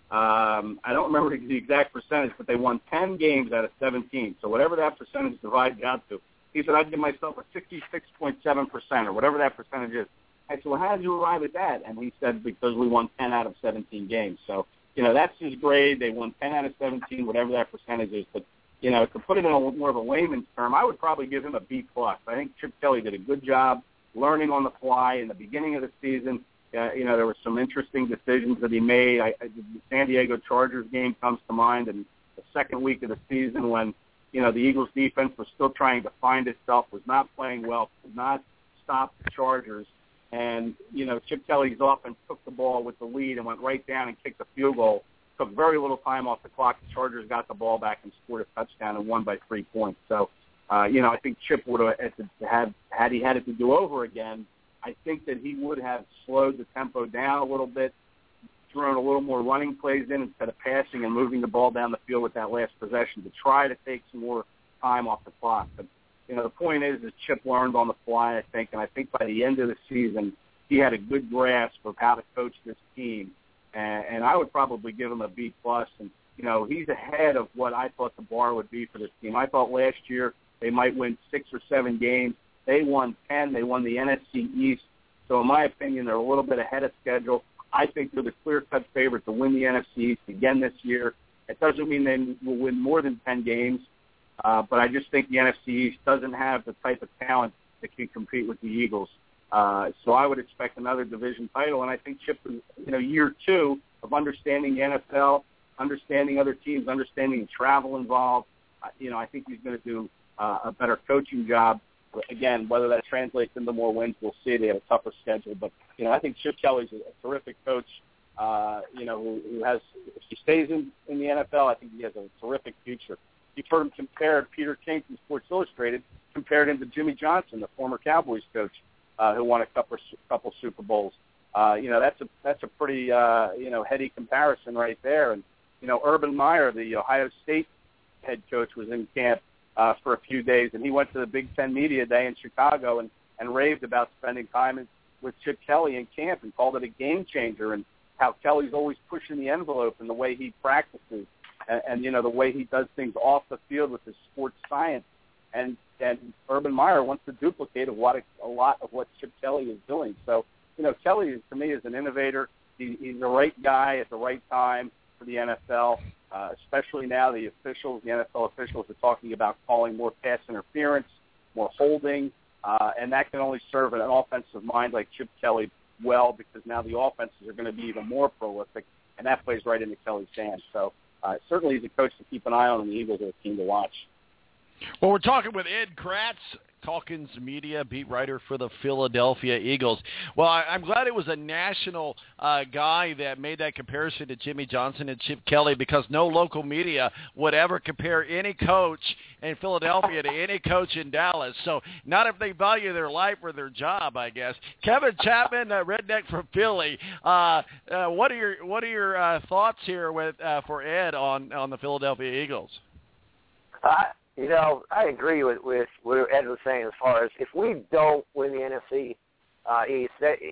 I don't remember the exact percentage, but they won 10 games out of 17. So whatever that percentage divides out to, he said, I'd give myself a 66.7% or whatever that percentage is. I said, well, how did you arrive at that? And he said, because we won 10 out of 17 games. So, that's his grade. They won 10 out of 17, whatever that percentage is. But to put it in more of a layman's term, I would probably give him a B+. I think Chip Kelly did a good job learning on the fly in the beginning of the season. There were some interesting decisions that he made. The San Diego Chargers game comes to mind, and the second week of the season when, the Eagles defense was still trying to find itself, was not playing well, could not stop the Chargers. And, Chip Kelly's offense took the ball with the lead and went right down and kicked a field goal. Took very little time off the clock. The Chargers got the ball back and scored a touchdown and won by 3 points. So, I think Chip would have, had he had it to do over again, I think that he would have slowed the tempo down a little bit, thrown a little more running plays in instead of passing and moving the ball down the field with that last possession to try to take some more time off the clock. But, the point is Chip learned on the fly, I think, and I think by the end of the season, he had a good grasp of how to coach this team. And I would probably give him a B+. And, he's ahead of what I thought the bar would be for this team. I thought last year they might win 6 or 7 games. They won 10. They won the NFC East. So, in my opinion, they're a little bit ahead of schedule. I think they're the clear-cut favorite to win the NFC East again this year. It doesn't mean they will win more than 10 games, but I just think the NFC East doesn't have the type of talent that can compete with the Eagles. So I would expect another division title, and I think Chip, year 2 of understanding the NFL, understanding other teams, understanding the travel involved, I think he's going to do a better coaching job. Again, whether that translates into more wins, we'll see. They have a tougher schedule, but I think Chip Kelly's a terrific coach. Who has, if he stays in the NFL, I think he has a terrific future. You've heard him compared, Peter King from Sports Illustrated compared him to Jimmy Johnson, the former Cowboys coach, who won a couple Super Bowls. That's a pretty heady comparison right there. And Urban Meyer, the Ohio State head coach, was in camp for a few days, and he went to the Big Ten Media Day in Chicago and raved about spending time with Chip Kelly in camp and called it a game changer, and how Kelly's always pushing the envelope in the way he practices and the way he does things off the field with his sports science. And Urban Meyer wants to duplicate a lot of what Chip Kelly is doing. So, Kelly, to me, is an innovator. He's the right guy at the right time for the NFL, especially now the NFL officials are talking about calling more pass interference, more holding, and that can only serve an offensive mind like Chip Kelly well, because now the offenses are going to be even more prolific, and that plays right into Kelly's hands. So certainly he's a coach to keep an eye on, and the Eagles are a team to watch. Well, we're talking with Ed Kracz, Calkins Media, beat writer for the Philadelphia Eagles. Well, I'm glad it was a national guy that made that comparison to Jimmy Johnson and Chip Kelly, because no local media would ever compare any coach in Philadelphia to any coach in Dallas. So not if they value their life or their job, I guess. Kevin Chapman, redneck from Philly. What are your thoughts here for Ed on the Philadelphia Eagles? I agree with what Ed was saying as far as if we don't win the NFC East,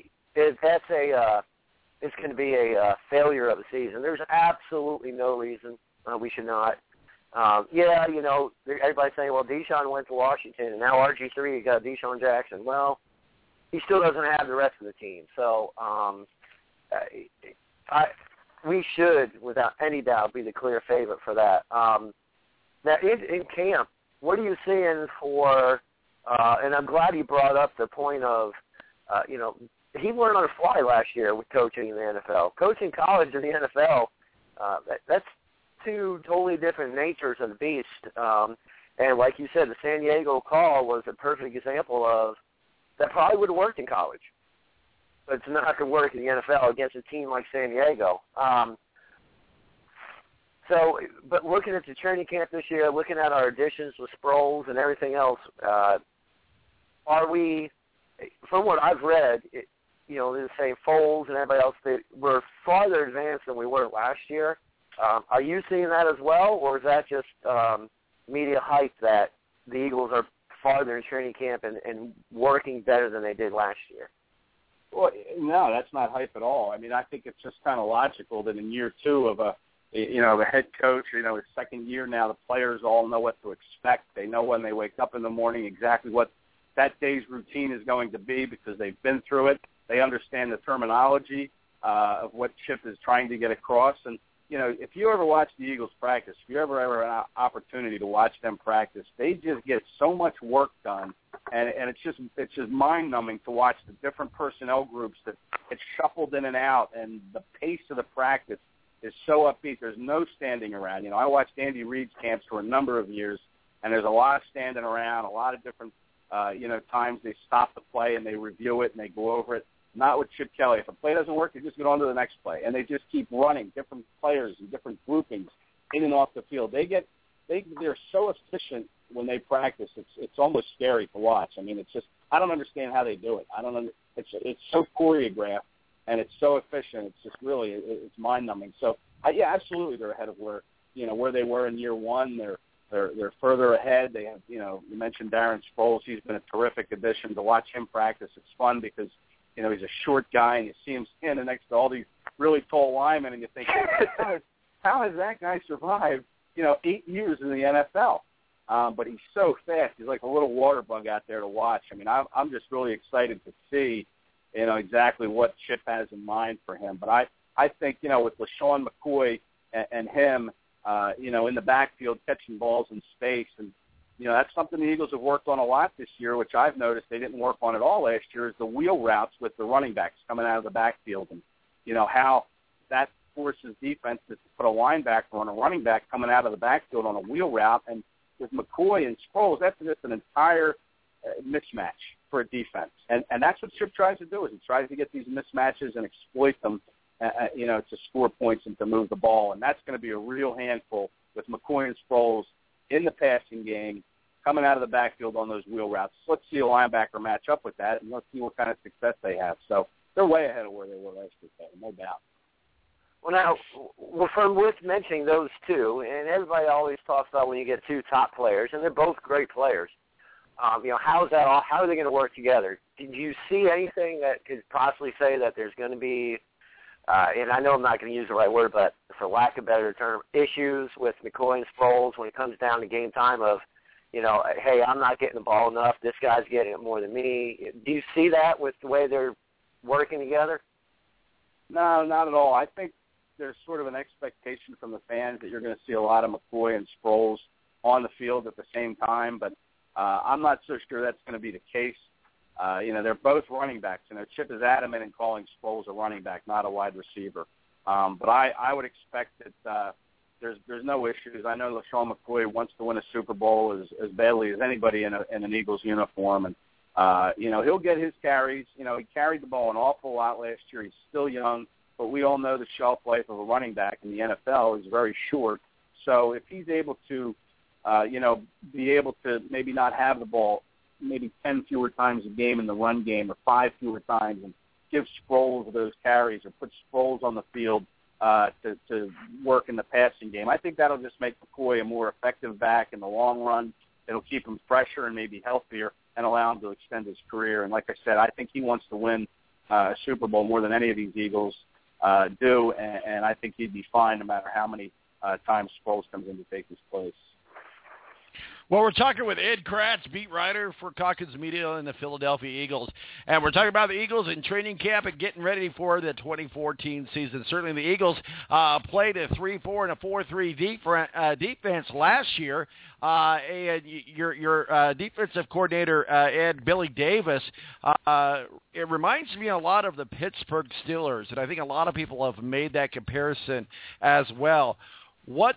it's going to be a failure of the season. There's absolutely no reason we should not. Everybody's saying, well, Deshaun went to Washington, and now RG3 got Deshaun Jackson. Well, he still doesn't have the rest of the team. So we should, without any doubt, be the clear favorite for that. Now, in camp, what are you seeing for and I'm glad you brought up the point of, he learned on the fly last year with coaching in the NFL. Coaching college in the NFL, that's two totally different natures of the beast. And like you said, the San Diego call was a perfect example of that probably would have worked in college, but it's not going to work in the NFL against a team like San Diego. But looking at the training camp this year, looking at our additions with Sproles and everything else, are we, from what I've read, they're saying Foles and everybody else, we're farther advanced than we were last year. Are you seeing that as well, or is that just media hype that the Eagles are farther in training camp and working better than they did last year? Well, no, that's not hype at all. I mean, I think it's just kind of logical that in year two of the head coach, his second year now, the players all know what to expect. They know when they wake up in the morning exactly what that day's routine is going to be because they've been through it. They understand the terminology of what Chip is trying to get across. And, if you ever watch the Eagles practice, if you ever have an opportunity to watch them practice, they just get so much work done. And it's just mind-numbing to watch the different personnel groups that get shuffled in and out, and the pace of the practice is so upbeat. There's no standing around. I watched Andy Reid's camps for a number of years, and there's a lot of standing around, a lot of different, times they stop the play and they review it and they go over it. Not with Chip Kelly. If a play doesn't work, they just get on to the next play, and they just keep running different players and different groupings in and off the field. They're so efficient when they practice. It's almost scary to watch. I mean, I don't understand how they do it. It's so choreographed. And it's so efficient. It's just really, it's mind-numbing. So, absolutely, they're ahead of where they were in year one. They're further ahead. They have, you mentioned Darren Sproles. He's been a terrific addition. To watch him practice, it's fun because, he's a short guy, and you see him standing next to all these really tall linemen, and you think, how has that guy survived, 8 years in the NFL? But he's so fast. He's like a little water bug out there to watch. I mean, I'm just really excited to see exactly what Chip has in mind for him. But I think, with LaShawn McCoy and him, in the backfield catching balls in space, and, that's something the Eagles have worked on a lot this year, which I've noticed they didn't work on at all last year, is the wheel routes with the running backs coming out of the backfield, and, how that forces defense to put a linebacker on a running back coming out of the backfield on a wheel route. And with McCoy and Sproles, that's just an entire mismatch for a defense. And that's what Chip tries to do, is he tries to get these mismatches and exploit them, to score points and to move the ball. And that's going to be a real handful with McCoy and Sproles in the passing game, coming out of the backfield on those wheel routes. Let's see a linebacker match up with that, and let's see what kind of success they have. So they're way ahead of where they were last week, no doubt. Well, now, from with mentioning those two, and everybody always talks about when you get two top players, and they're both great players, how's that all? How are they going to work together? Did you see anything that could possibly say that there's going to be, and I know I'm not going to use the right word, but for lack of a better term, issues with McCoy and Sproles when it comes down to game time of, hey, I'm not getting the ball enough, this guy's getting it more than me. Do you see that with the way they're working together? No, not at all. I think there's sort of an expectation from the fans that you're going to see a lot of McCoy and Sproles on the field at the same time, but I'm not so sure that's going to be the case. They're both running backs. Chip is adamant in calling Sproles a running back, not a wide receiver. But I would expect that there's no issues. I know LaShawn McCoy wants to win a Super Bowl as badly as anybody in an Eagles uniform, and he'll get his carries. He carried the ball an awful lot last year. He's still young, but we all know the shelf life of a running back in the NFL is very short. So if he's able to, be able to maybe not have the ball maybe 10 fewer times a game in the run game or 5 fewer times, and give Sproles those carries or put Sproles on the field to work in the passing game, I think that'll just make McCoy a more effective back in the long run. It'll keep him fresher and maybe healthier and allow him to extend his career. And like I said, I think he wants to win a Super Bowl more than any of these Eagles do, and I think he'd be fine no matter how many times Sproles comes in to take his place. Well, we're talking with Ed Kracz, beat writer for Calkins Media and the Philadelphia Eagles. And we're talking about the Eagles in training camp and getting ready for the 2014 season. Certainly the Eagles played a 3-4 and a 4-3 defense last year. And your defensive coordinator, Ed, Billy Davis, it reminds me a lot of the Pittsburgh Steelers. And I think a lot of people have made that comparison as well. What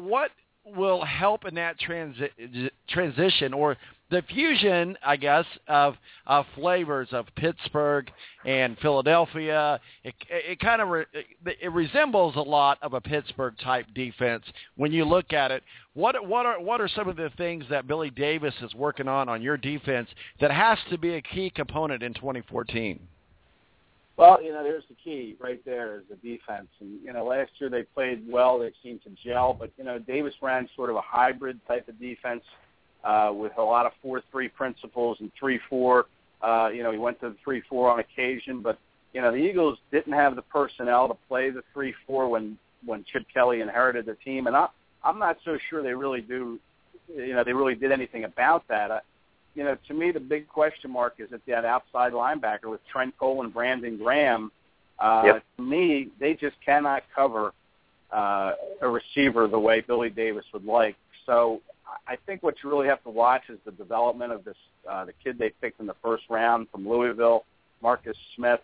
will help in that transition or the fusion, I guess, of flavors of Pittsburgh and Philadelphia? It kind of it resembles a lot of a Pittsburgh type defense when you look at it. What are some of the things that Billy Davis is working on your defense that has to be a key component in 2014? Well, there's the key right there is the defense. And, last year they played well. They seemed to gel. But, Davis ran sort of a hybrid type of defense with a lot of 4-3 principles and 3-4. He went to the 3-4 on occasion. But, the Eagles didn't have the personnel to play the 3-4 when Chip Kelly inherited the team. And I'm not so sure they really do. They really did anything about that. To me, the big question mark is at that outside linebacker with Trent Cole and Brandon Graham. To me, they just cannot cover a receiver the way Billy Davis would like. So I think what you really have to watch is the development of this the kid they picked in the first round from Louisville, Marcus Smith.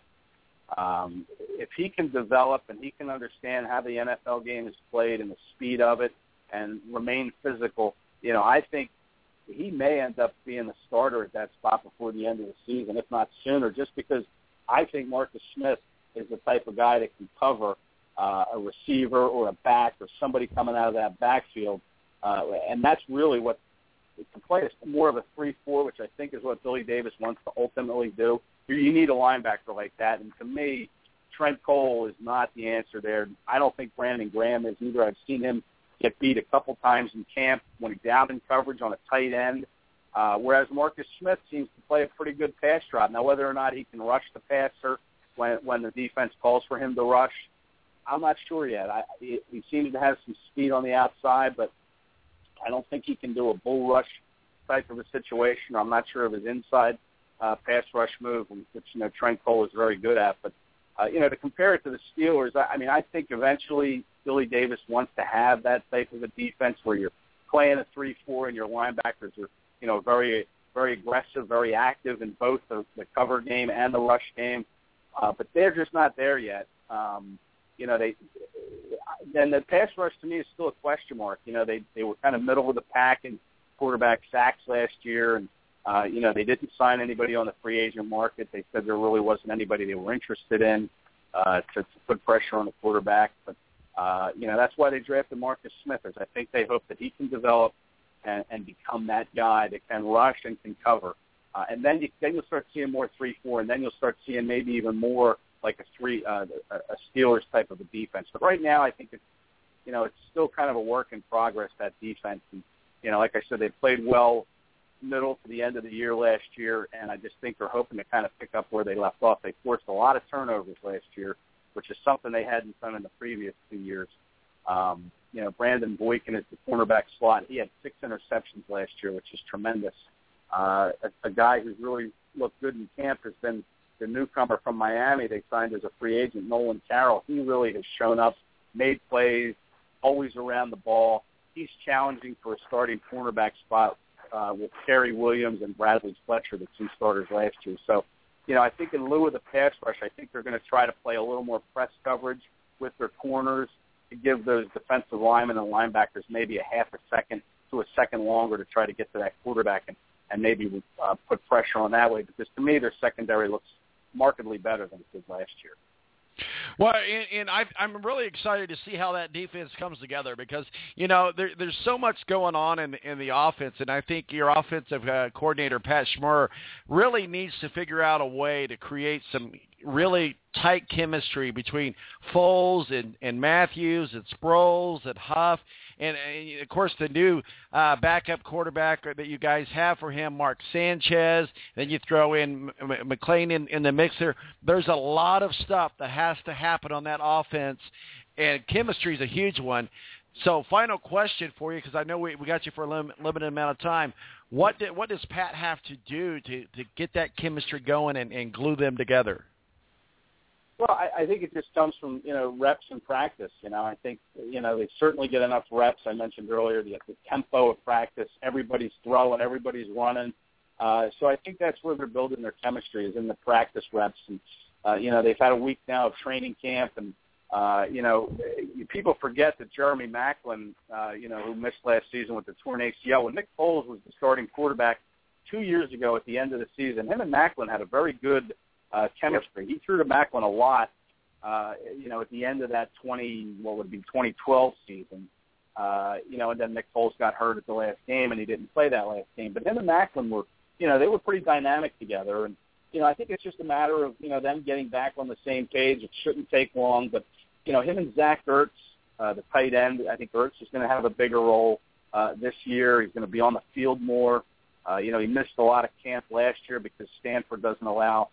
If he can develop and he can understand how the NFL game is played and the speed of it and remain physical, I think he may end up being the starter at that spot before the end of the season, if not sooner, just because I think Marcus Smith is the type of guy that can cover a receiver or a back or somebody coming out of that backfield. And that's really what it can play. It's more of a 3-4, which I think is what Billy Davis wants to ultimately do. You need a linebacker like that. And to me, Trent Cole is not the answer there. I don't think Brandon Graham is either. I've seen him get beat a couple times in camp when he's down in coverage on a tight end, whereas Marcus Smith seems to play a pretty good pass drop. Now, whether or not he can rush the passer when the defense calls for him to rush, I'm not sure yet. He seems to have some speed on the outside, but I don't think he can do a bull rush type of a situation. I'm not sure of his inside pass rush move, which Trent Cole is very good at. But to compare it to the Steelers, I think eventually Billy Davis wants to have that type of a defense where you're playing a 3-4 and your linebackers are, very, very aggressive, very active in both the cover game and the rush game. But they're just not there yet. Then the pass rush to me is still a question mark. They were kind of middle of the pack in quarterback sacks last year, and they didn't sign anybody on the free agent market. They said there really wasn't anybody they were interested in to put pressure on the quarterback. But, that's why they drafted Marcus Smith. I think they hope that he can develop and become that guy that can rush and can cover. And then you'll start seeing more 3-4, and then you'll start seeing maybe even more like a Steelers type of a defense. But right now I think it's still kind of a work in progress, that defense. And, like I said, they played well middle to the end of the year last year, and I just think they're hoping to kind of pick up where they left off. They forced a lot of turnovers last year, which is something they hadn't done in the previous 2 years. Brandon Boykin is the cornerback slot. He had 6 interceptions last year, which is tremendous. A guy who's really looked good in camp has been the newcomer from Miami they signed as a free agent, Nolan Carroll. He really has shown up, made plays, always around the ball. He's challenging for a starting cornerback spot with Kerry Williams and Bradley Fletcher, the 2 starters last year. So, I think in lieu of the pass rush, I think they're going to try to play a little more press coverage with their corners to give those defensive linemen and linebackers maybe a half a second to a second longer to try to get to that quarterback and maybe put pressure on that way. Because to me, their secondary looks markedly better than it did last year. Well, and I'm really excited to see how that defense comes together because, there's so much going on in the offense, and I think your offensive coordinator, Pat Shmurda, really needs to figure out a way to create some really tight chemistry between Foles and Matthews and Sproles and Huff. And, of course, the new backup quarterback that you guys have for him, Mark Sanchez. Then you throw in McLean in the mixer. There's a lot of stuff that has to happen on that offense, and chemistry is a huge one. So final question for you, because I know we got you for a limited amount of time. What does Pat have to do to get that chemistry going and glue them together? Well, I think it just comes from, reps and practice. I think, they certainly get enough reps. I mentioned earlier the tempo of practice. Everybody's throwing, everybody's running. So I think that's where they're building their chemistry is in the practice reps. And, they've had a week now of training camp. And, people forget that Jeremy Maclin, who missed last season with the torn ACL, when Nick Foles was the starting quarterback 2 years ago at the end of the season, him and Maclin had a very good chemistry. He threw to Maclin a lot, at the end of that 2012 season. And then Nick Foles got hurt at the last game, and he didn't play that last game. But him and Maclin were, they were pretty dynamic together. And, I think it's just a matter of, them getting back on the same page. It shouldn't take long. But, him and Zach Ertz, the tight end, I think Ertz is going to have a bigger role this year. He's going to be on the field more. He missed a lot of camp last year because Stanford doesn't allow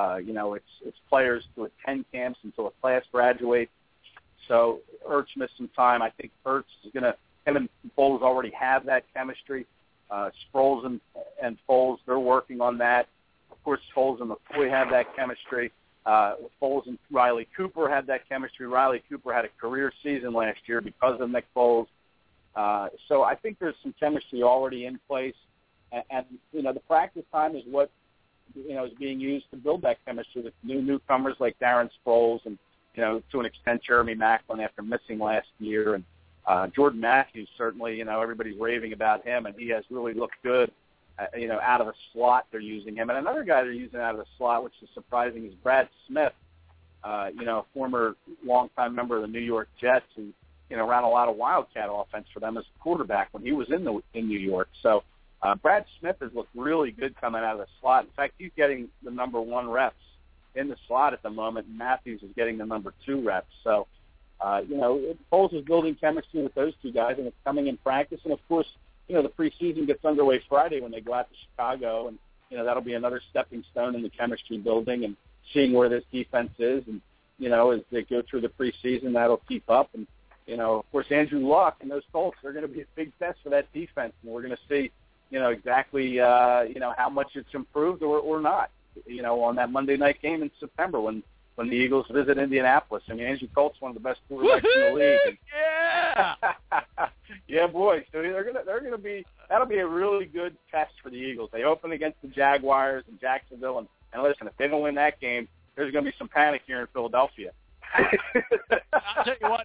its players to attend camps until a class graduates. So Ertz missed some time. I think Ertz is going to, him and Foles already have that chemistry. Sproles and Foles, they're working on that. Of course, Foles and McCoy have that chemistry. Foles and Riley Cooper had that chemistry. Riley Cooper had a career season last year because of Nick Foles. So I think there's some chemistry already in place. And the practice time is what, is being used to build that chemistry with newcomers like Darren Sproles and, to an extent, Jeremy Maclin after missing last year. And Jordan Matthews, certainly, everybody's raving about him, and he has really looked good, out of the slot they're using him. And another guy they're using out of the slot, which is surprising, is Brad Smith, a former longtime member of the New York Jets who, ran a lot of Wildcat offense for them as a quarterback when he was in New York. So, Brad Smith has looked really good coming out of the slot. In fact, he's getting the number 1 reps in the slot at the moment, and Matthews is getting the number 2 reps. So, Foles is building chemistry with those two guys, and it's coming in practice. And, of course, the preseason gets underway Friday when they go out to Chicago, and, that'll be another stepping stone in the chemistry building and seeing where this defense is. And, as they go through the preseason, that'll keep up. And, of course, Andrew Luck and those Colts are going to be a big test for that defense, and we're going to see exactly, how much it's improved or not, on that Monday night game in September when the Eagles visit Indianapolis. I mean, Andrew Colt's one of the best quarterbacks in the league. Yeah. Yeah, boy. So they're gonna be, that'll be a really good test for the Eagles. They open against the Jaguars and Jacksonville, and listen, if they don't win that game, there's gonna be some panic here in Philadelphia. I'll tell you what,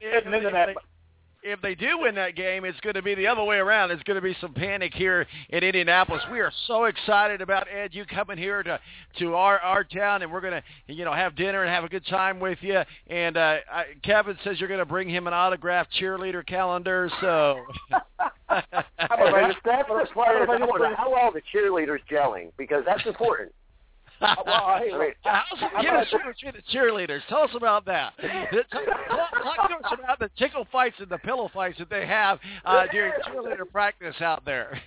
if they do win that game, it's going to be the other way around. There's going to be some panic here in Indianapolis. We are so excited about, Ed, you coming here to our town, and we're going to, have dinner and have a good time with you. And Kevin says you're going to bring him an autographed cheerleader calendar. So that's the part of it. How well the cheerleaders gelling? Because that's important. Give us the cheerleaders. Tell us about that. Talk to us about the tickle fights and the pillow fights that they have during cheerleader practice out there.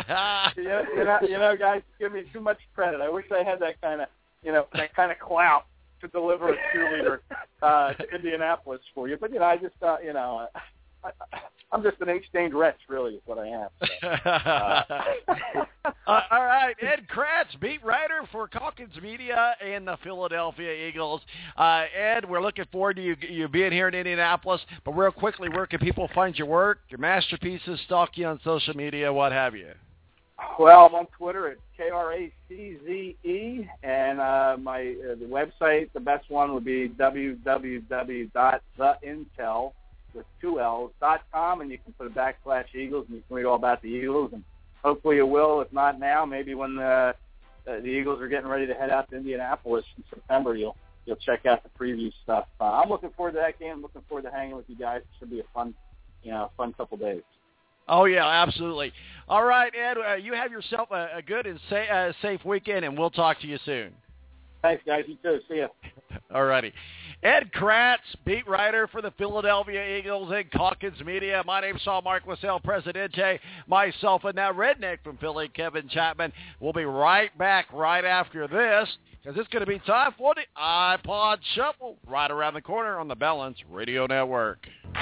Guys, give me too much credit. I wish I had that kind of clout to deliver a cheerleader to Indianapolis for you. But I just I'm just an ink-stained wretch, really, is what I am. So. All right, Ed Kracz, beat writer for Calkins Media and the Philadelphia Eagles. Ed, we're looking forward to you being here in Indianapolis. But real quickly, where can people find your work, your masterpieces, stalk you on social media, what have you? Well, I'm on Twitter at KRACZE, and the website, the best one would be www.theintel.com. with 2Ls.com, and you can put a /Eagles, and you can read all about the Eagles. And hopefully you will. If not now, maybe when the Eagles are getting ready to head out to Indianapolis in September, you'll check out the preview stuff. I'm looking forward to that game. I'm looking forward to hanging with you guys. It should be a fun couple days. Oh, yeah, absolutely. All right, Ed, you have yourself a good and safe weekend, and we'll talk to you soon. Thanks, guys. You too. See ya. All righty. Ed Kracz, beat writer for the Philadelphia Eagles and Calkins Media. My name's Saul Marquis, El Presidente. Myself and that redneck from Philly, Kevin Chapman. We'll be right back right after this, because it's going to be time for the iPod Shuffle right around the corner on the Balance Radio Network.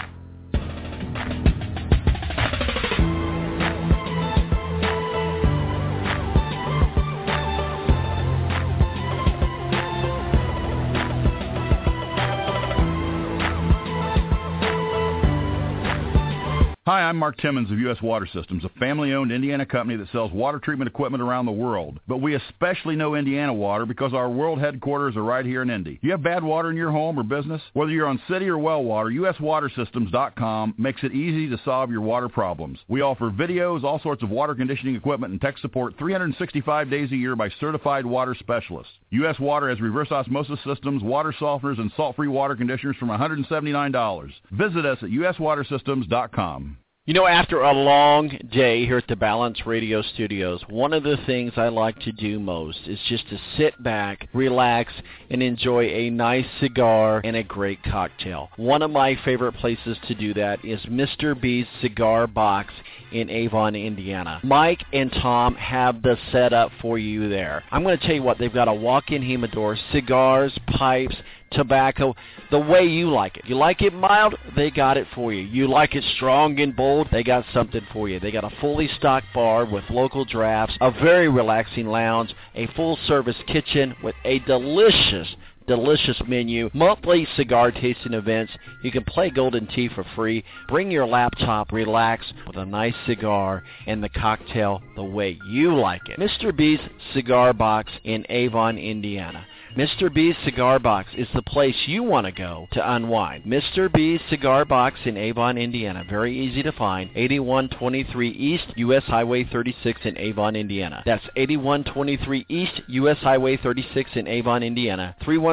Hi, I'm Mark Timmons of U.S. Water Systems, a family-owned Indiana company that sells water treatment equipment around the world. But we especially know Indiana water because our world headquarters are right here in Indy. Do you have bad water in your home or business? Whether you're on city or well water, USWaterSystems.com makes it easy to solve your water problems. We offer videos, all sorts of water conditioning equipment, and tech support 365 days a year by certified water specialists. U.S. Water has reverse osmosis systems, water softeners, and salt-free water conditioners from $179. Visit us at USWaterSystems.com. You know, after a long day here at the Balance Radio Studios, one of the things I like to do most is just to sit back, relax, and enjoy a nice cigar and a great cocktail. One of my favorite places to do that is Mr. B's Cigar Box in Avon, Indiana. Mike and Tom have the setup for you there. I'm going to tell you what, they've got a walk-in humidor, cigars, pipes, tobacco, the way you like it. You like it mild, they got it for you. You like it strong and bold, they got something for you. They got a fully stocked bar with local drafts, a very relaxing lounge, a full-service kitchen with a delicious menu, monthly cigar tasting events. You can play Golden Tee for free. Bring your laptop, relax with a nice cigar and the cocktail the way you like it. Mr. B's Cigar Box in Avon, Indiana. Mr. B's Cigar Box is the place you want to go to unwind. Mr. B's Cigar Box in Avon, Indiana. Very easy to find. 8123 East U.S. Highway 36 in Avon, Indiana. That's 8123 East U.S. Highway 36 in Avon, Indiana.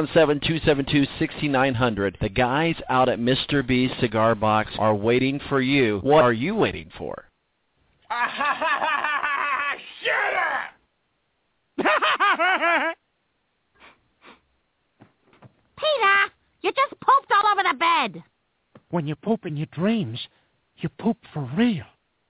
317-272-6900. The guys out at Mr. B's Cigar Box are waiting for you. What are you waiting for? Shut up! Peter, you just pooped all over the bed. When you poop in your dreams, you poop for real.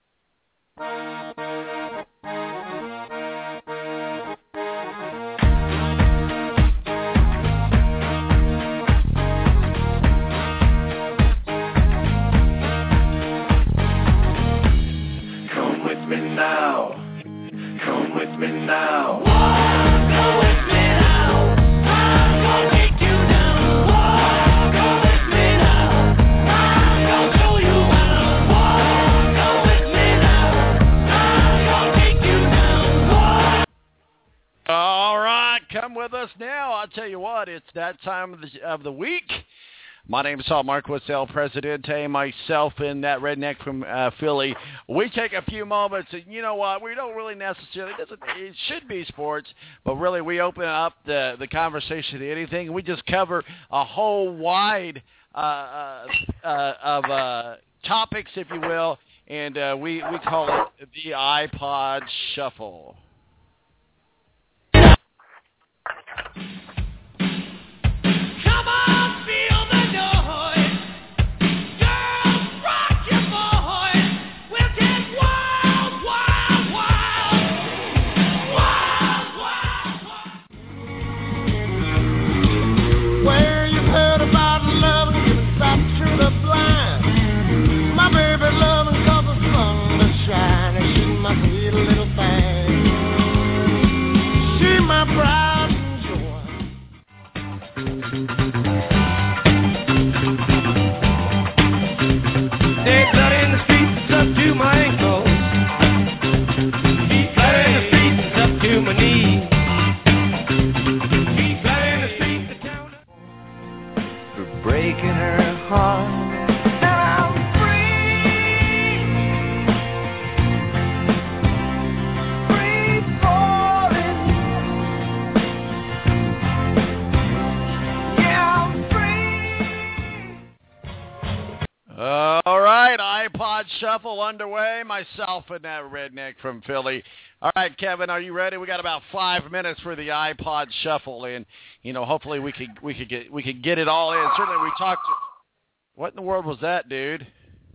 Come with me now. Come with me now. Go with me now. I'm gonna take you down. Go with me now. I'm gonna show you how. Go with me now. I'm gonna take you down. All right, come with us now. I'll tell you what, it's that time of the week. My name is Saul Marquis, El Presidente, myself and that redneck from Philly. We take a few moments, and you know what? We don't really necessarily, it should be sports, but really we open up the conversation to anything. We just cover a whole wide of topics, if you will, and we call it the iPod Shuffle. Come on, feel the noise. Girls, rock your boys. We'll get wild, wild, wild. Wild, wild, wild. Well, you've heard about love, it's up to the blind. My baby loving 'cause the sun is shining. She's my sweet little thing. right, iPod Shuffle underway. Myself and that redneck from Philly. All right, Kevin, are you ready? We got about 5 minutes for the iPod Shuffle, and hopefully we could get it all in. Certainly, we talked. What in the world was that, dude?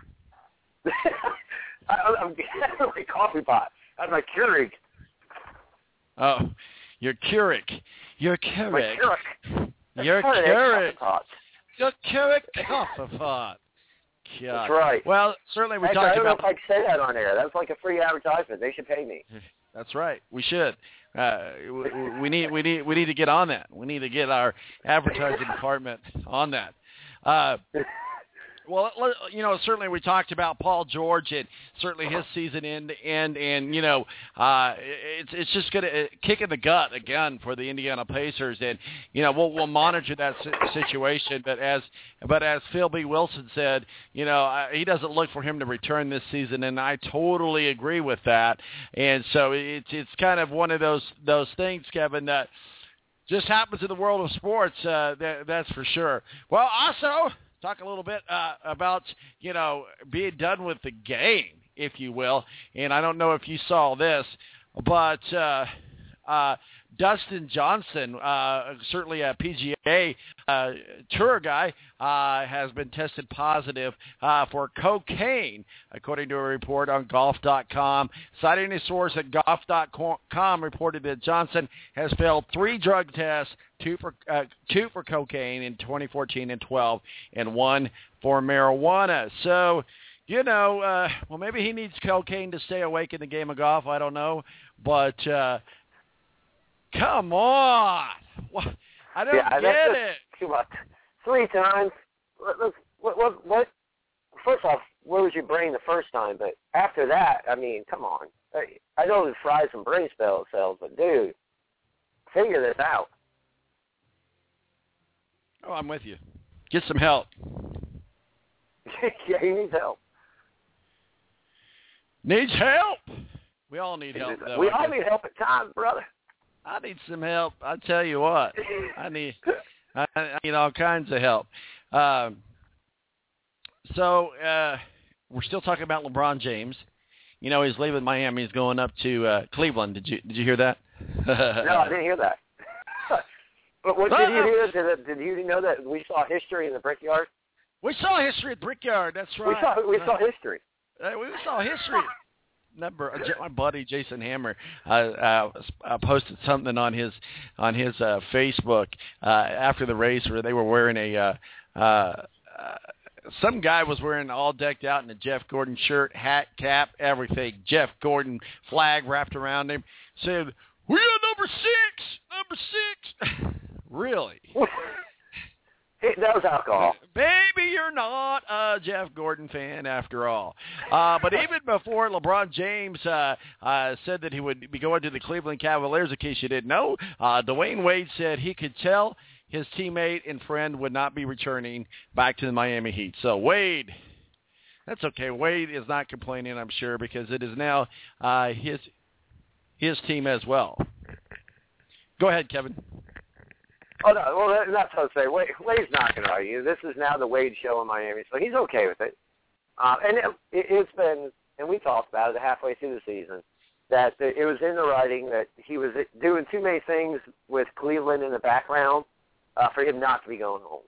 I'm getting my coffee pot. That's my Keurig. Oh, your Keurig. Your Keurig. My Keurig. Your Keurig. Your Keurig coffee pot. God. That's right. Well, certainly we Actually, talked I don't about. know if I can say that on air. That's like a free advertisement. They should pay me. That's right. We should. We need to get on that. We need to get our advertising department on that. Well, certainly we talked about Paul George and certainly his season end, and it's just going to kick in the gut again for the Indiana Pacers, and we'll monitor that situation. But as Phil B. Wilson said, he doesn't look for him to return this season, and I totally agree with that. And so it's kind of one of those things, Kevin, that just happens in the world of sports. That's for sure. Well, also talk a little bit about, being done with the game, if you will. And I don't know if you saw this, but Dustin Johnson, certainly a PGA tour guy, has been tested positive for cocaine, according to a report on golf.com. Citing a source at golf.com reported that Johnson has failed 3 drug tests, 2 for cocaine in 2014 and 12, and 1 for marijuana. So, well, maybe he needs cocaine to stay awake in the game of golf. I don't know, but come on, I don't get it. Too much. 3 times. What? First off, where was your brain the first time? But after that, I mean, come on. I know it fries some brain cells, but dude, figure this out. Oh, I'm with you. Get some help. Yeah, he needs help. Needs help. We all need help, though. We all need help at times, brother. I need some help. I tell you what, I need all kinds of help. So we're still talking about LeBron James. He's leaving Miami. He's going up to Cleveland. Did you hear that? No, I didn't hear that. But what did you hear? Did you know that we saw history in the Brickyard? We saw history at Brickyard. That's right. We saw history. We saw history. My buddy Jason Hammer posted something on his Facebook after the race where they were wearing some guy was wearing all decked out in a Jeff Gordon shirt, hat, cap, everything. Jeff Gordon flag wrapped around him. Said, "We are number 6." Really? That was alcohol. Baby, you're not a Jeff Gordon fan after all. But even before LeBron James said that he would be going to the Cleveland Cavaliers, in case you didn't know, Dwayne Wade said he could tell his teammate and friend would not be returning back to the Miami Heat. So Wade, that's okay. Wade is not complaining, I'm sure, because it is now his team as well. Go ahead, Kevin. Oh, no, well, that's what I say. Wade's not going to argue. This is now the Wade show in Miami, so he's okay with it. And it's been, and we talked about it halfway through the season, that it was in the writing that he was doing too many things with Cleveland in the background for him not to be going home.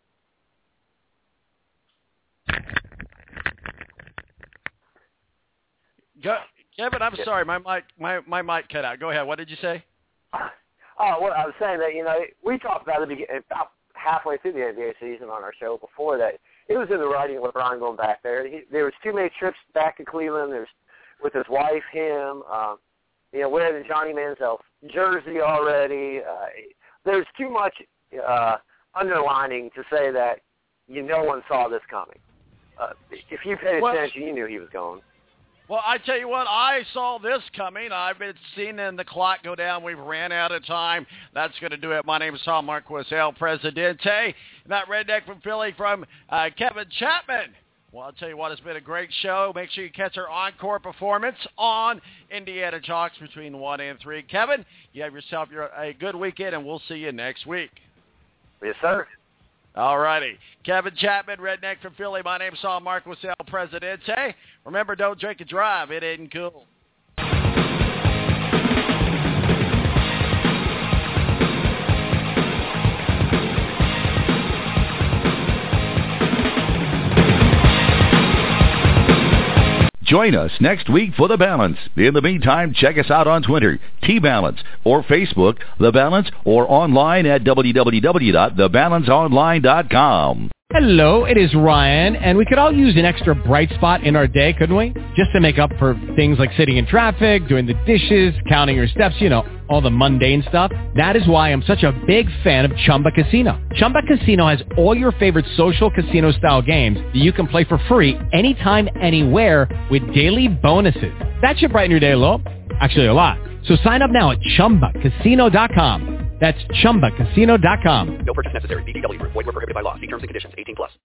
Kevin, I'm sorry, my mic cut out. Go ahead. What did you say? Oh, well, I was saying that, we talked about it about halfway through the NBA season on our show before that. It was in the writing of LeBron going back there. There was too many trips back to Cleveland. There's with his wife, him, wearing the Johnny Manziel jersey already. There's too much underlining to say that no one saw this coming. If you paid attention, you knew he was going. Well, I tell you what, I saw this coming. I've been seeing the clock go down. We've ran out of time. That's going to do it. My name is Tom Marquis, El Presidente. That redneck from Philly from Kevin Chapman. Well, I'll tell you what, it's been a great show. Make sure you catch our encore performance on Indiana Talks between 1 and 3. Kevin, you have yourself a good weekend, and we'll see you next week. Yes, sir. All righty. Kevin Chapman, Redneck from Philly. My name's Saul Marquis, El Presidente. Remember, don't drink and drive. It ain't cool. Join us next week for The Balance. In the meantime, check us out on Twitter, T-Balance, or Facebook, The Balance, or online at www.thebalanceonline.com. Hello, it is Ryan, and we could all use an extra bright spot in our day, couldn't we? Just to make up for things like sitting in traffic, doing the dishes, counting your steps, all the mundane stuff. That is why I'm such a big fan of Chumba Casino. Chumba Casino has all your favorite social casino-style games that you can play for free anytime, anywhere with daily bonuses. That should brighten your day a little. Actually, a lot. So sign up now at ChumbaCasino.com. That's ChumbaCasino.com. No purchase necessary. VGW Group. Void where prohibited by law. See terms and conditions. 18+.